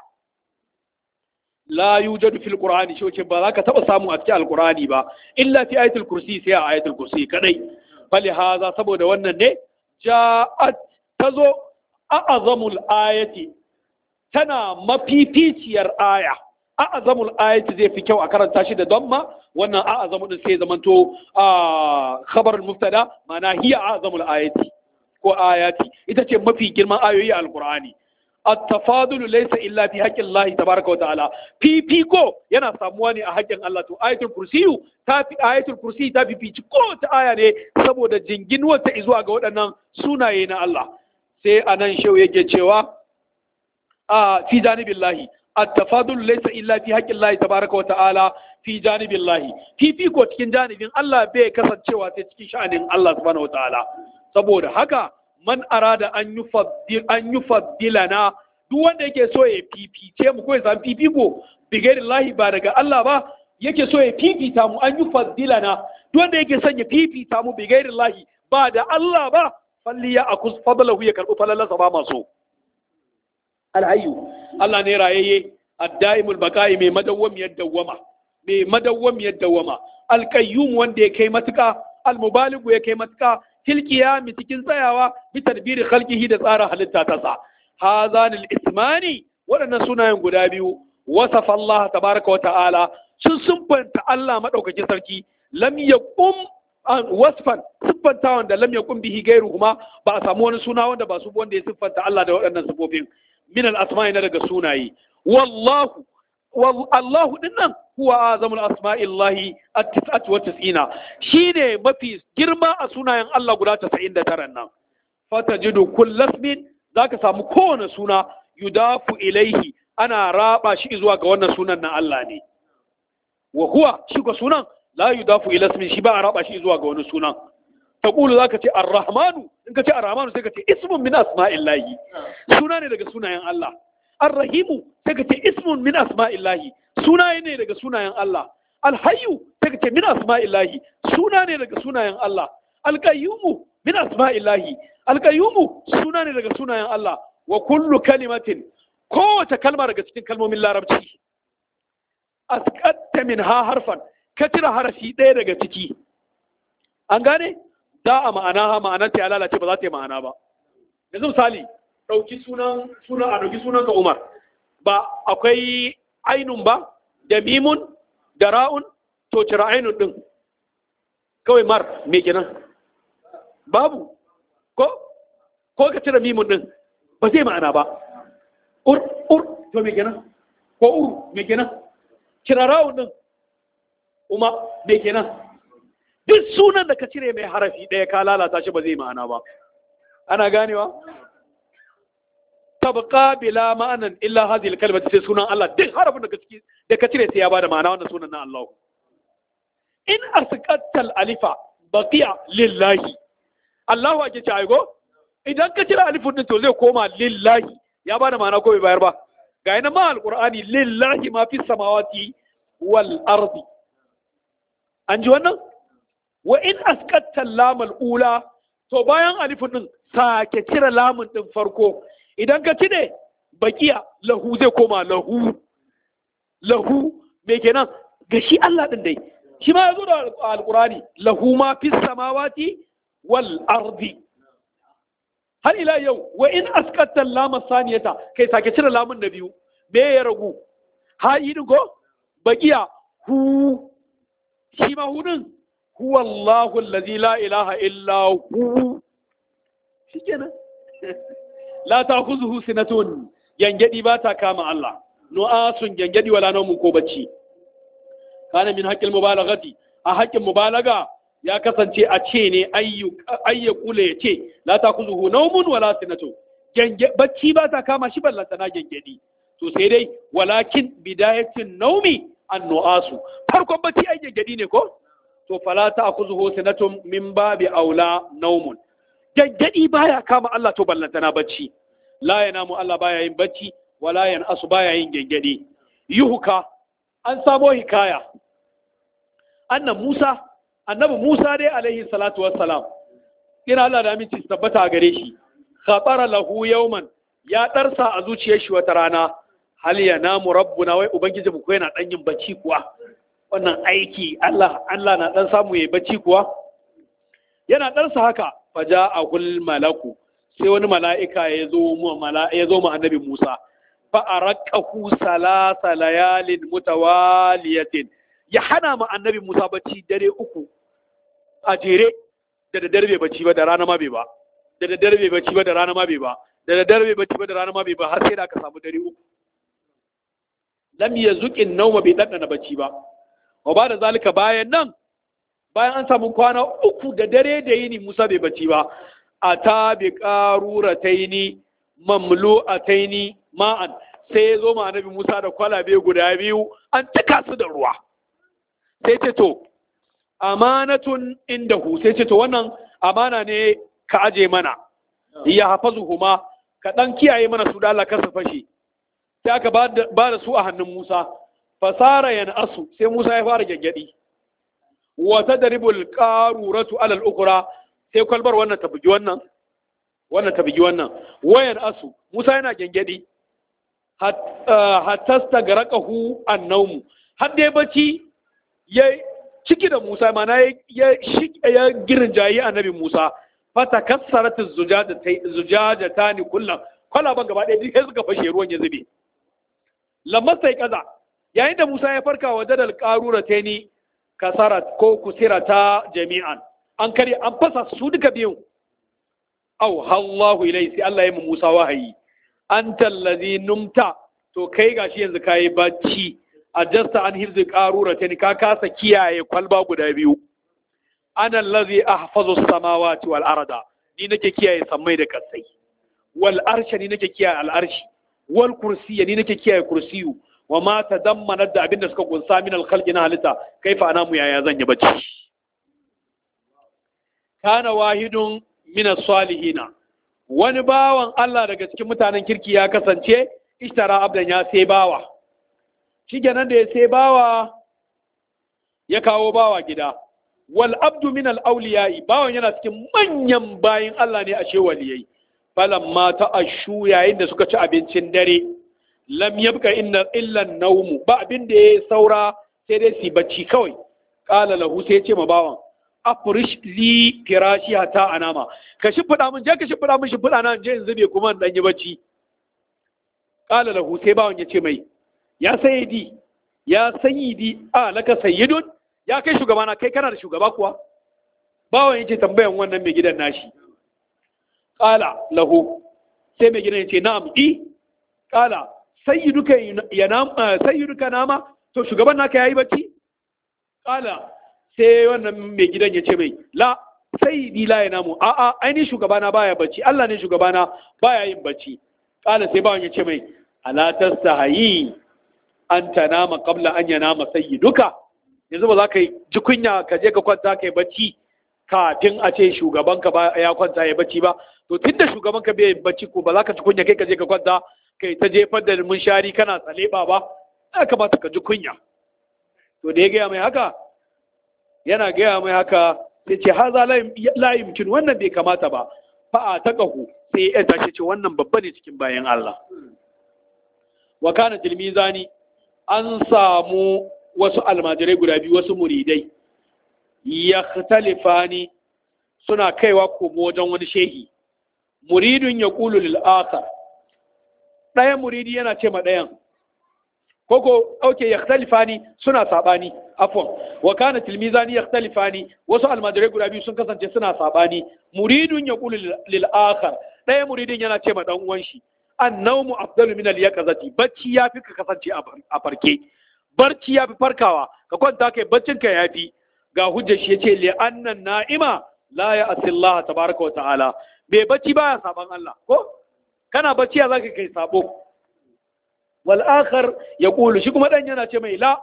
La yujadu fil qur'ani, shi ba za ka taba samu a cikin alqur'ani ba illa fi ayatul kursi, sai a ayatul kursi kadai. Fali haza, saboda wannan ne ja'at tazo a'azamul ayati, tana mafificiyar aya. A'azamul ayati zai fi kyau a karanta shi da damma, wannan a'azamu din sai zamanto khabarul mubtada, ma'ana hiya a'azamul ayati ko ayati, ita ce mafi girman ayoyi a alqur'ani. التفاضل ليس إلا في حق الله تبارك وتعالى. فيكو yana samuwa ne a haƙƙin Allah. To ayatul kursi ta fifici ko ta aya ne saboda jinginuwar ta zuwa ga waɗannan sunaye na Allah. Sai anan shau yake cewa fi janibillahi at-tafadul laysa illa fi haqqi Allah tabaraka wa ta'ala fi janibillahi. Fifiko cikin janibin Allah bai kasancewa sai cikin sha'anin Allah subhanahu wa ta'ala. Saboda haka man arada an yi faddilana, duk wanda yake so ya fifice mu ko ya samu fifiko bigairin lahi ba daga Allah ba, yake so ya fifita mu, an yi faddilana, duk wanda yake son ya fifita mu bigairin lahi ba da Allah ba, falli ya akus fadlahu, ya karɓi falalarsa ba maso. Alhayyu Allah ne rayayye, addaimul baqa'i mai madawwamiyar dawwama, alqayyum wanda ya kai matuka, almubaligu ya kai matuka fil qiyami cikin tsayawa bi tadbiri khalqihi da tsara halitta ta sa. Hazanil ismani, waɗannan sunayen guda biyu, wasafa Allah tabaraka wa ta'ala, sun siffanta Allah madaukakin sarki, lam yaqum wasfan, siffanta wanda lam yaqum bihi gairuhuma, ba a samu wani suna wanda ba su wanda ya siffanta Allah da waɗannan sifofin min al asma'i na daga sunaye. Allahu dinnan huwa azamul asma'illahi at-tis'atu wa tis'ina, shine mafi girma a sunayen Allah guda 99 nan. Fatajidu kullasmin, zaka samu kowane suna yudafu ilaihi, ana raba shi zuwa ga wannan sunan na Allah ne. Wa huwa, shi ko sunan la yudafu ila ismin, shi ba a raba shi zuwa ga wani sunan. Taqulu zaka ce ar-rahmanu, in ka ce ar-rahmanu sai ka ce ismun min asma'illahi, suna ne daga sunayen Allah. Ar-rahimu sai ka ce ismun min asma'illahi, suna ne daga sunayen Allah. Al-hayyu sai ka ce min asma'illahi, suna ne daga sunayen Allah. Al-qayyumu min asma'illahi, al-qayyumu suna ne daga sunayen Allah. Wa kullu kalimatin, kowace kalma daga cikin kalmomin larabci, asqatta minha harfan, ka cire harafi ɗaya daga ciki, an gane za a ma'anar ta ya lalace, ba za ta yi ma'ana ba. Yanzu misali, ɗauki sunan ka Umar, ba akwai ainun ba da mimun da ra'un, to cire ainun ɗin kawai mar me kenan, babu, ko ka cire mimun ɗin ba zai ma'ana ba. Ur to me kenan, ko uru me kenan, cire ra'un ɗin uma me kenan. Duk sunan da ka cire mai harafi ɗaya ka lalata shi, ba zai ma'ana ba. Ana ganewa? Tabqa bila ma'anan illa hadhihi al-kalimatu, sai sunan Allah duk harafin da ka cire sai ya bada ma'ana, wannan sunan na Allah. In asqatal alifa baqiya lillahi, Allahu ake ce aigo, idan ka cire alifun din to zai koma lillahi, ya bada ma'ana ko bai bayar ba? Ga yana ma alqur'ani lillahi ma fi samawati wal ardi, an ji wannan? Wa in asqatal lamal ula, to bayan alifun din sake cire lamun din farko, idan ka cire bakiya lahu zai koma lahu me kenan, ga shi Allah din dai, shi ma yazo da alqurani lahu ma fis samawati wal ardi. har ila yau wa in asqatta lam saniyata, kai sake cire lamun na biyu, me ya ragu? Ha idin ko bakiya hu, shi ma hudin huwa Allahu allazi la ilaha illa hu, shikenan. La ta kuzuhu sinatun, gyangyadi ba ta kama Allah, nu'asun gyangyadi wala naumun ko bacci. Kana min haƙƙin mubalagati, a haƙƙin mubalaga ya kasance a ce ne ayyakula ya ce la ta kuzuhu naumun wala sinatun, bacci ba ta kama shi ballanta na gyangyadi. To sai dai walakin bidayatin naumi annu'asu farkon bacci ai gangadi ne ko to fala ta'khuzuhu sinatun min babi aula naumun gangadi baya kama Allah to ballantana bacci la yanamu Allah baya yin bacci wala yanasu baya yin gangadi yuhuka an samo hikaya annabi Musa dai alaihi salatu wassalam ina Allah da aminci tabbata gare shi khatara lahu yawman ya darsa a zuciyar shi wata rana hal yanamu rabbuna wai ubangiji mu ko yana dan yin bacci kuwa wannan aiki Allah na dan samu yayi bacci kuwa yana darsa haka faja'ahul malaku sai wani mala'ika ya zo mu annabi Musa fa araqahu salasa layalin mutawaliyatin ya hana mu annabi Musa bacci dare uku a jere da daddare bai bacci ba da rana ma bai ba da daddare bai bacci ba da rana ma bai ba da daddare bai bacci ba da rana ma bai ba har sai da aka samu dare uku lam yazuqin nawma bai dandana bacci ba wa ba da zalika bayan an samu kwana uku da dare da yini Musa bai bacci ba ata bi qarurataini mamlu'ataini ma'an sai ya zo ma annabi Musa da kwalabe guda biyu an cika su da ruwa sai ce to amanatun indahu sai ce to wannan amana ne ka aje mana ya hafazuhuma ka dan kiyaye mana su da Allah kar su fashe sai aka ba da su a hannun Musa fasara asu sai Musa ya fara gaggadi wa tadribul qaruratu ala al-ukra sai kwalbar wannan ta bugi wannan ta bugi wannan wayan asu Musa yana gaggadi hatta stagraqahu an-nawm har dai bacci ya ciki da Musa mana ya girjayi annabi Musa fata kassarat az-zujajatani kullam kwalaban gaba ɗaya duk sai suka fashe ruwan ya zube lamma sai kaza yayin da Musa ya farka wa jadal qarurataini kasarat ko kusirata jami'an an kare an fasa su duka biyun aw Allahu ilai sai Allah ya mu Musa wahayi anta allazi numta to kai gashi yanzu kai bacci ajasta an hirzi qarurataini ka kasa kiyaye kwalba guda biyu ana allazi ahfazu samawati wal arda ni nake kiyaye sammai da kasai wal arsha ni nake kiyaye al arshi wal kursiyya ni nake kiyaye kursiyu wa ma tadammana da abinda suka kunsa min al khalqi na halitta kaifa ana mu yaya zan yi bacci kana wahidun min as-salihina wani bawan Allah daga cikin mutanen kirki ya kasance ishtara abdan ya sai bawa shikenan da ya sai bawa ya kawo bawa gida wal abdu min al-awliya'i bawan yana cikin manyan bayin Allah ne a shewaliyai falamma ta'ashu yayin da suka ci abincin dare lam yabqa illa an-nawm ba abin da ya saura sai dai su bacci kawai qala lahu sai ya ce ma bawan afrish li firashi ta anama ka shimfida min je ka shimfida min shimfida na je in zube kuma dan yi bacci qala lahu sai bawan ya ce mai ya sayyidi a laka sayyidun ya kai shugabana kai kana da shugaba kuwa bawan yace tambayan wannan mai gidan nashi qala lahu sai mai gidan yace na'am qala sayyiduka nama to shugaban naka yayi bacci qala sai wannan mai gidan yace mai la sayyidi la yanamu a a aini shugabana baya bacci Allah ne shugabana baya yin bacci qala sai bawan yace mai ala tastahi an tanama qabla an yanama sayyiduka yanzu ba za ka ji kunya ka je ka kwanta ka yi bacci kafin a ce shugabanka ba ya kwanta ya bacci ba to tunda shugabanka bai bacci ko ba za ka ji kunya kai ka je ka kwanta kai ta jefar da munshari kana tsaleba ba ya kamata ka ji kunya to da ya gaya mai haka yana gaya mai haka sai ce haza la yumkin wannan bai kamata ba fa a taqahu sai ya tashi ce wannan babba ne cikin bayan Allah wa kana tilmizani an samu wasu almajirai guda biyu wasu muridai ya talifani suna kaiwa komo wajen wani shehi muridun ya ƙulu lil'akar ɗayan muridi yana ce ma ɗayan koko auke ya talifani suna saɓani afon wa kana tilmizani ya talifani wasu almajirai guda biyu sun kasance suna saɓani muridun ya ƙulu lil'akar ɗayan muridin yana ce ma ɗan uwan shi an naumu afdalu min al-yaqazati bacci ya fi ka kasance a farke barci ya fi farkawa ka kwanta kai baccin ka ya fi ga hujjar shi yace li annan na'ima la ya'ti Allah tabaaraka wa ta'ala bai bacci baya saban Allah ko kana bacci ya zaka kai sabo wal akhar yaqulu shi kuma dan yana ce mai la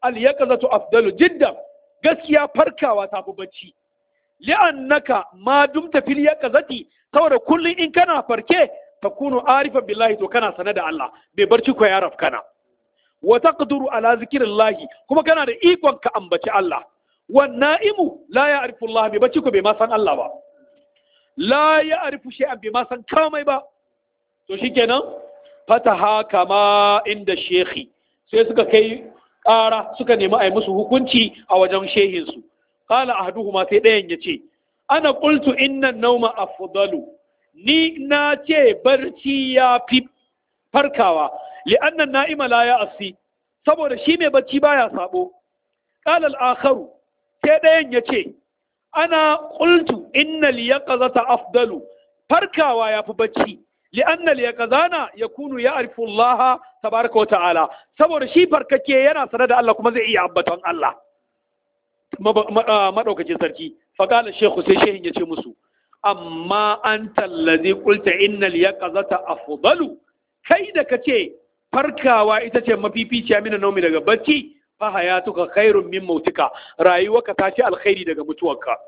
al-yaqazatu afdalu jiddan gaskiya farkawa tafi bacci li'annaka ma dumta fil yaqazati saboda kullun in kana farke takunu arifan billahi to kana sanar da Allah bai barci ko ya rafkana wa taqduru ala zikrillahi kuma kana da ikon ka ambaci Allah wan na'imu la ya'rifu Allah bai barci ko bai ma san Allah ba la ya'rifu shay'an bai ma san komai ba to shikenan fataha kama inda shekhi sai suka kai ƙara suka nemi a yi musu hukunci a wajen shehinsu qala ahaduhuma sai ɗayan ya ce ana qultu inna nauma afdalu ni na ce barci ya fi farkawa li'annan na'ima la ya asi saboda shi mai barci baya sabo qala al-akharu sai ɗayan ya ce ana qultu inna al-yaqazata afdalu farkawa ya fi barci li'anna al-yaqazana yakunu ya'rifu Allah tabaraka wa ta'ala saboda shi farkake yana sanar da Allah kuma zai iya ambaton Allah madaukakin sarki fa qala shaykhu sai shehin ya ce musu amma an tallazi kulta innal yaqazata afdalu kai da kace farkawa ita ce mafificiya mina naumi daga bacci fa hayatuka khairun min mautika rayuwarka ta ce alkhairi daga mutuwarka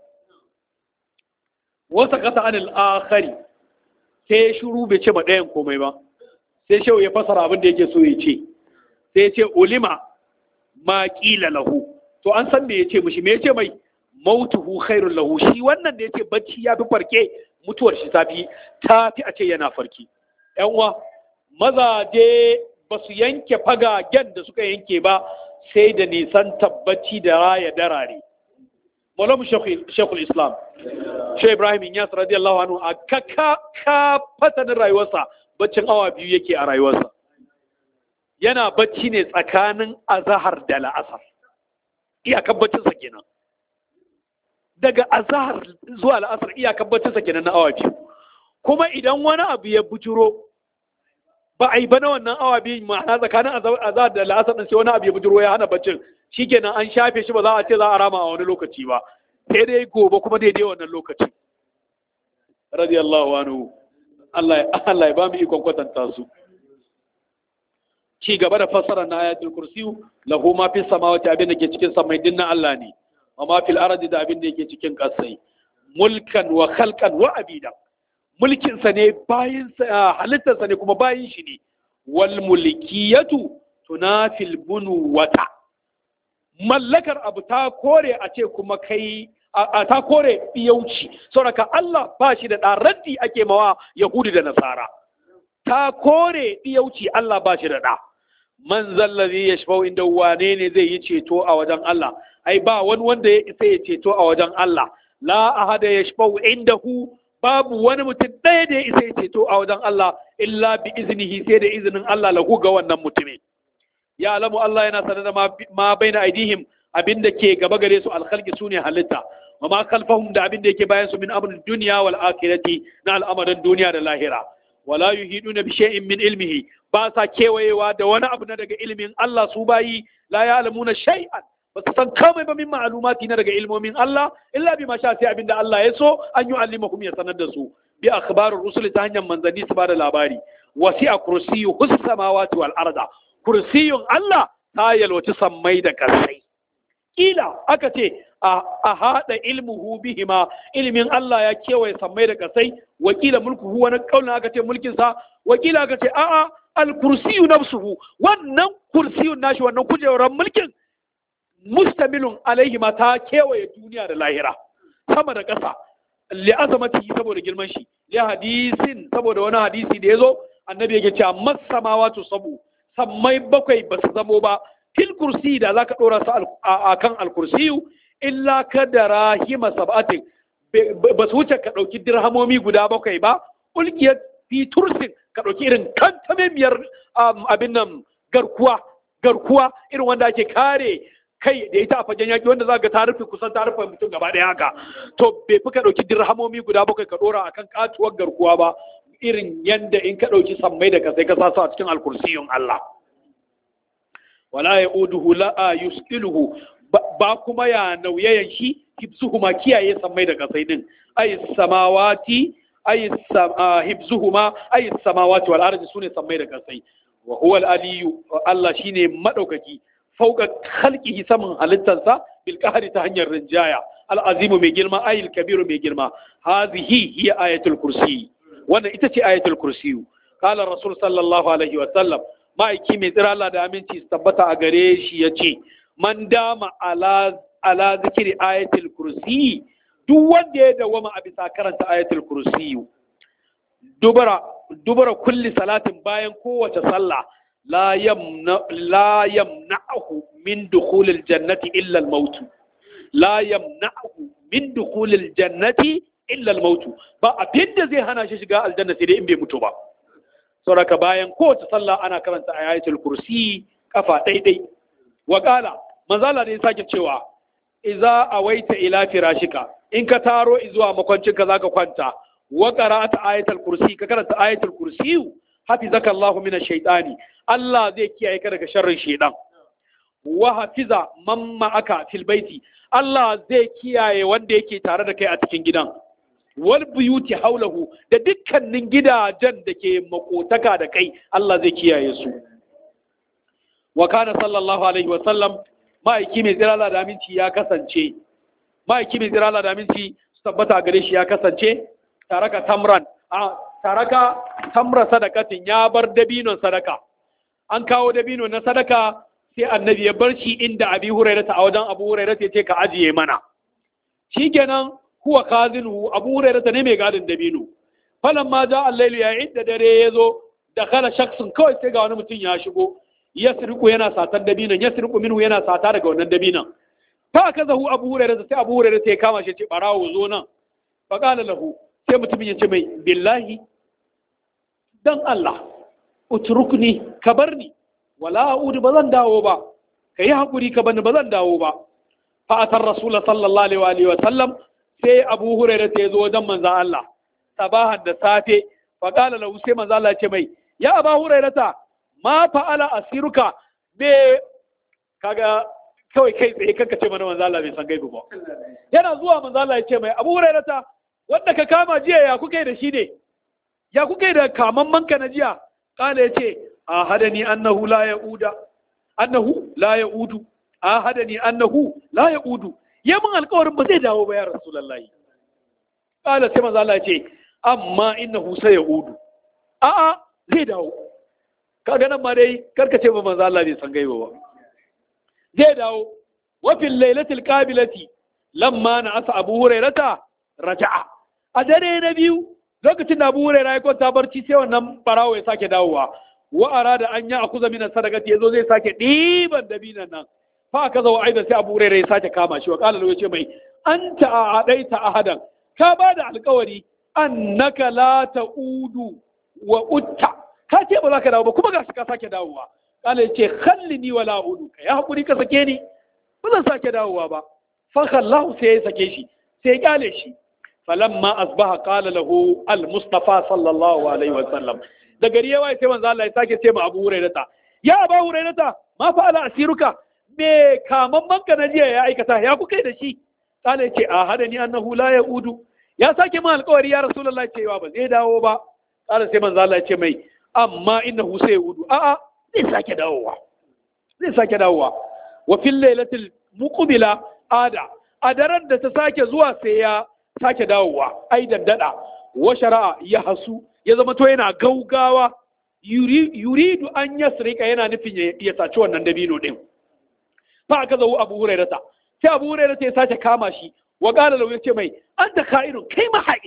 wasa kata anil akhari sai shuru bai ce ma ɗayan komai ba sai shehu ya fasara abin da yake so ya ce sai ya ce ulima ma qila lahu to an san me ya ce mishi me ya ce mai mautuhu khairul lahu shi wannan da yace bacci ya fi farke mutuwar shi tafi a ce yana farki ƴan uwa mazaje ba su yanke fagagen da suka yanke ba sai da nisan tabbaci da raya darare malamu shekul islam shi ibrahim inyas radiyallahu anhu a ka fatanin rayuwarsa baccin awa 2 yake a rayuwarsa yana bacci ne tsakanin azahar da la'asar iyakan baccinsa kenan daga azahar zuwa la'asar iyakar baccinsa kenan na awa 2 kuma idan wani abu ya bujuro ba a yi ba na wannan awa 2 ma'ana tsakanin azahar da la'asar ɗin sai wani abu ya bujuro ya hana baccin shikenan an shafe shi ba za a ce za a rama a wani lokaci ba sai dai gobe kuma daidai wannan lokaci radiyallahu anhu Allah ya ba mu ikon kwatanta su ci gaba da fassara na ayatul kursi lahu ma fi samawati abin da ke cikin samai dinnan Allah ne wa ma fil ardi da abin da yake cikin ƙasai mulkan wa khalqan wa abida mulkin sa ne bayin sa halittar sa ne kuma bayin shi ne wal mulkiyatu tunafil bunuwata mallakar abu ta kore a ce kuma kai ta kore biyauci saboda Allah ba shi da ɗaraddi ake mawa yahudi da nasara ta kore biyauci Allah ba shi da ɗa man zallazi yashfau inda wane ne zai yi ceto a wajen Allah ai ba wani wanda ya isa ya ceto a wajen Allah la ahada yashfau indahu babu wani mutum ɗaya da ya isa ya ceto a wajen Allah illa bi iznihi sai da izinin Allah lahu ga wannan mutumin ya alamu Allah yana sanar da ma baina aidihim abinda ke gaba gare su alkhalqi sune halitta wa ma khalfahum da abinda yake bayan su min amrin dunya wal akhirati na al'amarin duniya da lahira wala yuhiduna bi shay'in min ilmihi ba sa kewayewa da wani abu na daga ilimin Allah su bayi la ya'lamuna shay'an ba su san komai ba min ma'lumati na daga ilmomin Allah illa bi ma sha sai abinda Allah ya so an yu'allimakum ya sanar da su bi akhbarur rusul ta hanyar manzanni su bada labari wasi'a kursiyyu hus samawati wal arda kursiyun Allah ta yalwaci sammai da kasai kila aka ce a haɗa ilmuhu bihima ilimin Allah ya kewaye sammai da kasai wakila mulkuhu wani kaulin aka ce mulkinsa wakila aka ce a'a al-kursiyu nafsuhu wannan kursiyun nashi wannan kujerar mulkin mustamilun alaihi ma ta kewaye duniya da lahira sama da ƙasa li azamatihi saboda girman shi li hadisin saboda wani hadisi da yazo annabi yake cewa masamawatu sabu sammai bakwai ba su zamo ba fil kursi da zaka dora su akan al-kursiyu illa kadara hima sab'atin ba su wuce ka dauki dirhamomi guda bakwai ba ulkiyat fi tursin ka dauki irin kantamemiyar abin nan garkuwa irin wanda ake kare kai da ita a fagen yaki wanda za ga ta rufe kusan ta rufe mutum gaba ɗaya haka to bai fi ka ɗauki dirhamomi guda bakwai ka ɗora akan katuwar garkuwa ba irin yanda in ka ɗauki sammai da kasai ka sa su a cikin alkursiyun Allah wala ya'uduhu la yusqiluhu ba kuma ya nauyayen shi hibzuhuma kiyaye sammai da kasai din ay samawati ay hibzuhuma ay samawati wal ardi sune sammai da kasai wa huwa al-aliyyu Allah shine madaukaki fauka khalqihi saman halittarsa bil qahri ta hanyar rinjaya al-azimu mai girma ayil kabiru mai girma hazihi hiya ayatul kursi wannan ita ce ayatul kursi qala rasul sallallahu alaihi wa sallam ma'aiki mai tsira Allah da aminci su tabbata a gare shi yace man dama ala zikiri ayatul kursi duk wanda ya dawama a bisa karanta ayatul kursi dubara kulli salatin bayan kowace sallah la yamna'ahu min dukhulil jannati illa al-maut la yamna'ahu min dukhulil jannati illa al-maut ba abin da zai hana shi shiga aljanna sai dai in bai mutu ba saboda bayan kowace sallah ana karanta ayatul kursi kafa daidai wa qala manzala ne sake cewa idza awaita ila firashika in ka taro zuwa makwancinka zaka kwanta wa qara'ata ayatul kursi ka karanta ayatul kursi hafizaka Allahu minash shaitani Allah zai kiyaye ka daga sharrin shaitan wa hafiza man ma'aka fil baiti Allah zai kiyaye wanda yake tare da kai a cikin gidan wal buyuti haulahu da dukkanin gidajen da ke makotaka da kai Allah zai kiyaye su wa kana sallallahu alaihi wa sallam ma'aiki mai tsirala da aminci ya kasance ma'aiki mai tsirala da aminci su tabbata gare shi ya kasance taraka tamra sadakatin ya bar dabinon sadaka an kawo dabino na sadaka sai annabi ya bar shi inda abi hurairata a wajen abu hurairata ya ce ka ajiye mana shikenan huwa kazinuhu abu hurairata ne mai gadin dabino falan ma ja allailu ya inda dare ya zo da kala shaksun kawai sai ga wani mutum ya shigo yasriqu yana satan dabinan yasriqu minhu yana sata daga wannan dabinan fa kazahu abu hurairata sai abu hurairata ya kama shi ya ce barawo zo nan fa qala lahu sai mutumin ya ce mai billahi dan Allah utrukni ka bar ni wala a'udu ba zan dawo ba kai hakuri ka bani ba zan dawo ba fa atar rasul sallallahu alaihi wa sallam sai abu hurairah ya zo wajen manzon Allah sabahan da safe fa qala lahu sai manzon Allah ya ce mai ya abu hurairah ma fa'ala asiruka me kaga kawai kai tsaye kanka ce mana manzon Allah bai san gaibu ba yana zuwa manzon Allah ya ce mai abu hurairah wanda ka kama jiya ya kuka yi da shi ne ya kuka yi da kamamman ka na jiya kala ya ce a hadani annahu la ya'uda annahu la ya'udu a hadani annahu la ya'udu ya mun alƙawarin ba zai dawo ba ya rasulullahi kala sai manzo Allah ya ce amma innahu sayaudu a a zai dawo kaga nan ma dai karkace ba manzo Allah bai san gaiba ba zai dawo wa fil lailatil qabilati lamma na asa abu hurairata raja'a a dare na biyu lokacin da Abu Hurairah ya kwanta barci sai wannan barawo ya sake dawowa wa arada an ya akuza min sadaqati yazo zai sake diban dabinan nan fa kaza wa aidan sai Abu Hurairah ya sake kama shi wa qala lahu yace mai anta a'adaita ahadan ka bada alƙawari annaka la ta'udu wa utta ka ce ba za ka dawo ba kuma gashi ka sake dawowa qala yace khallini wala udu kai hakuri ka sake ni ba zan sake dawowa ba fa khallahu sai ya sake shi sai ya kyale shi فلما أصبح قال له المصطفى صلى الله عليه وسلم da gari ya waye sai manzo Allah ya sake ce ma Abu Hurairah ya Abu Hurairah ma fa'ala asiruka me kaman manka na jiya ya aikata ya ku kai da shi kana yace a hadani annahu la yaudu ya sake ma alƙawari ya Rasulullah cewa ba zai dawo ba kana sai manzo Allah ya ce mai amma innahu sai yaudu a a zai sake dawowa wa fil lailatil muqbila a daren da ta sake zuwa sai ya sake dawowa ai daddada wa shara'a ya hasu ya zama to yana gaugawa yuridu an yasrika yana nufin ya saci wannan dabino din fa aka zo Abu Hurairah sai Abu Hurairah ya sace kama shi wa qala lahu yace mai anta ka'irun kai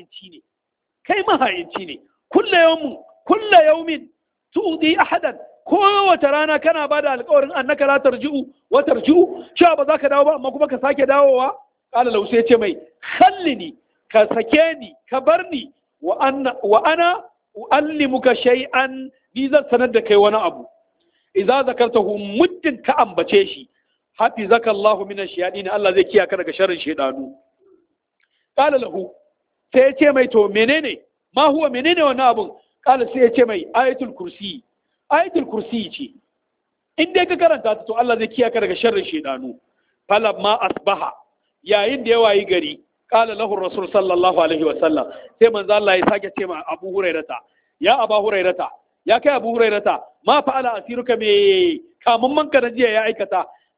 maha'inci ne kullu yawmin tu'di ahadan kowace rana kana bada alƙawarin annaka la tarji'u wa tarji'u sha ba za ka dawo ba amma kuma ka sake dawowa qala lahu sai yace mai khallini ka sake ni ka bar ni wa ana uallimuka shay'an ni zan sanar da kai wani abu idza zakartahu muddin ka ambace shi hafizaka Allahu min ash-shayatin Allah zai kiyaye ka daga sharrin shaytanu qala lahu sai ya ce mai to menene wannan abun qala sai ya ce mai ayatul kursi ce in dai ka karanta ta to Allah zai kiyaye ka daga sharrin shaytanu falamma asbaha yayin da ya wayi gari qala lahu rasul sallallahu alaihi wa sallam sai manzo Allah ya sake ce ma Abu Hurairata ya Abu Hurairata ya kai Abu Hurairata ma fa'ala asiruka me kamun manka na jiya ya aikata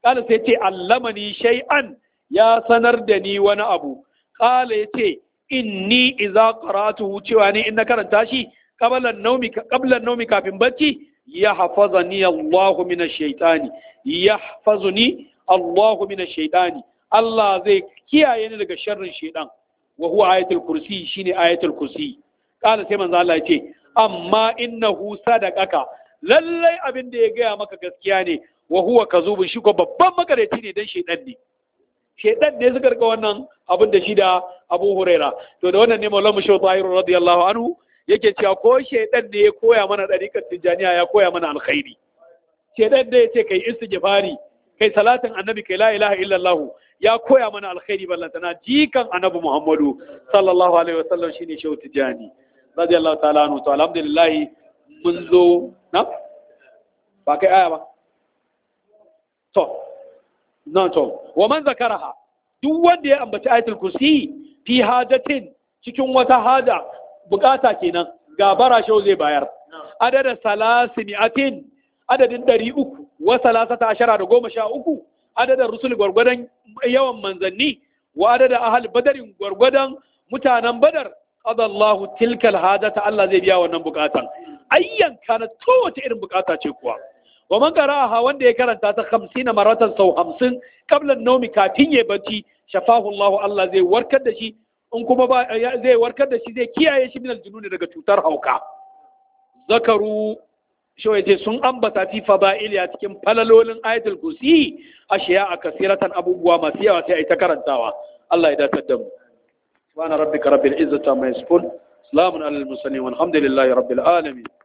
kala sai ce allamani shay'an ya sanar da ni wani abu kala yace inni idza qara'tuhu cewa ni in na karanta shi qabla an-nawmi kafin bacci yahfazani Allahu minash shaitani yahfazuni Allahu minash shaitani Allah zai kiyaye ni daga sharrin shaitan wa huwa ayatul kursi shine ayatul kursi kala sai manzo Allah yace amma innahu sadaqaka lallai abin da ya gaya maka gaskiya ne wa huwa kazubun shi ko babban makareci ne dan shedan ne suka rika wannan abin da shi da Abu Huraira to da wannan ne Maulana Shehu Tahir radiyallahu anhu yake cewa ko shedan ne ya koya mana dariƙar Tijaniya ya koya mana alkhairi shedan ne yace kai istighfari kai salatin annabi kai la ilaha illallah ya koya mana alkhairi ballantana jikan annabi Muhammadu sallallahu alaihi wasallam shine Shehu Tijani radiyallahu ta'ala anhu to alhamdulillah mun zo na ba kai aya ba to nan to wa man zakaraha duk wanda ya ambaci ayatul kursi fi hajatin cikin wata haja bukata kenan ga barasho zai bayar adada salasimi'atin adadin 300 wa 13 adadin rusul gwargwadon yawan manzanni wa adada ahal badarin gwargwadon mutanen badar qadallahu tilkal hajata Allah zai biya wannan bukatan ayyan kana kowace irin bukata ce kuwa wa man qara'aha wanda ya karanta ta 50 maratan sau 50 qabla an-nawmi kafin ya bacci shafahu Allah zai warkar da shi in kuma ba zai warkar da shi zai kiyaye shi min al-jununi daga cutar hauka zakaru shawaye sun ambata fi fada'ili a cikin falalolin ayatul kursi ashiya a kasiratan abubuwa masu yawa sai ai ta karantawa Allah ya datar da mu subhana rabbika rabbil izzati amma yasifun salamun alal mursalin walhamdulillahi rabbil alamin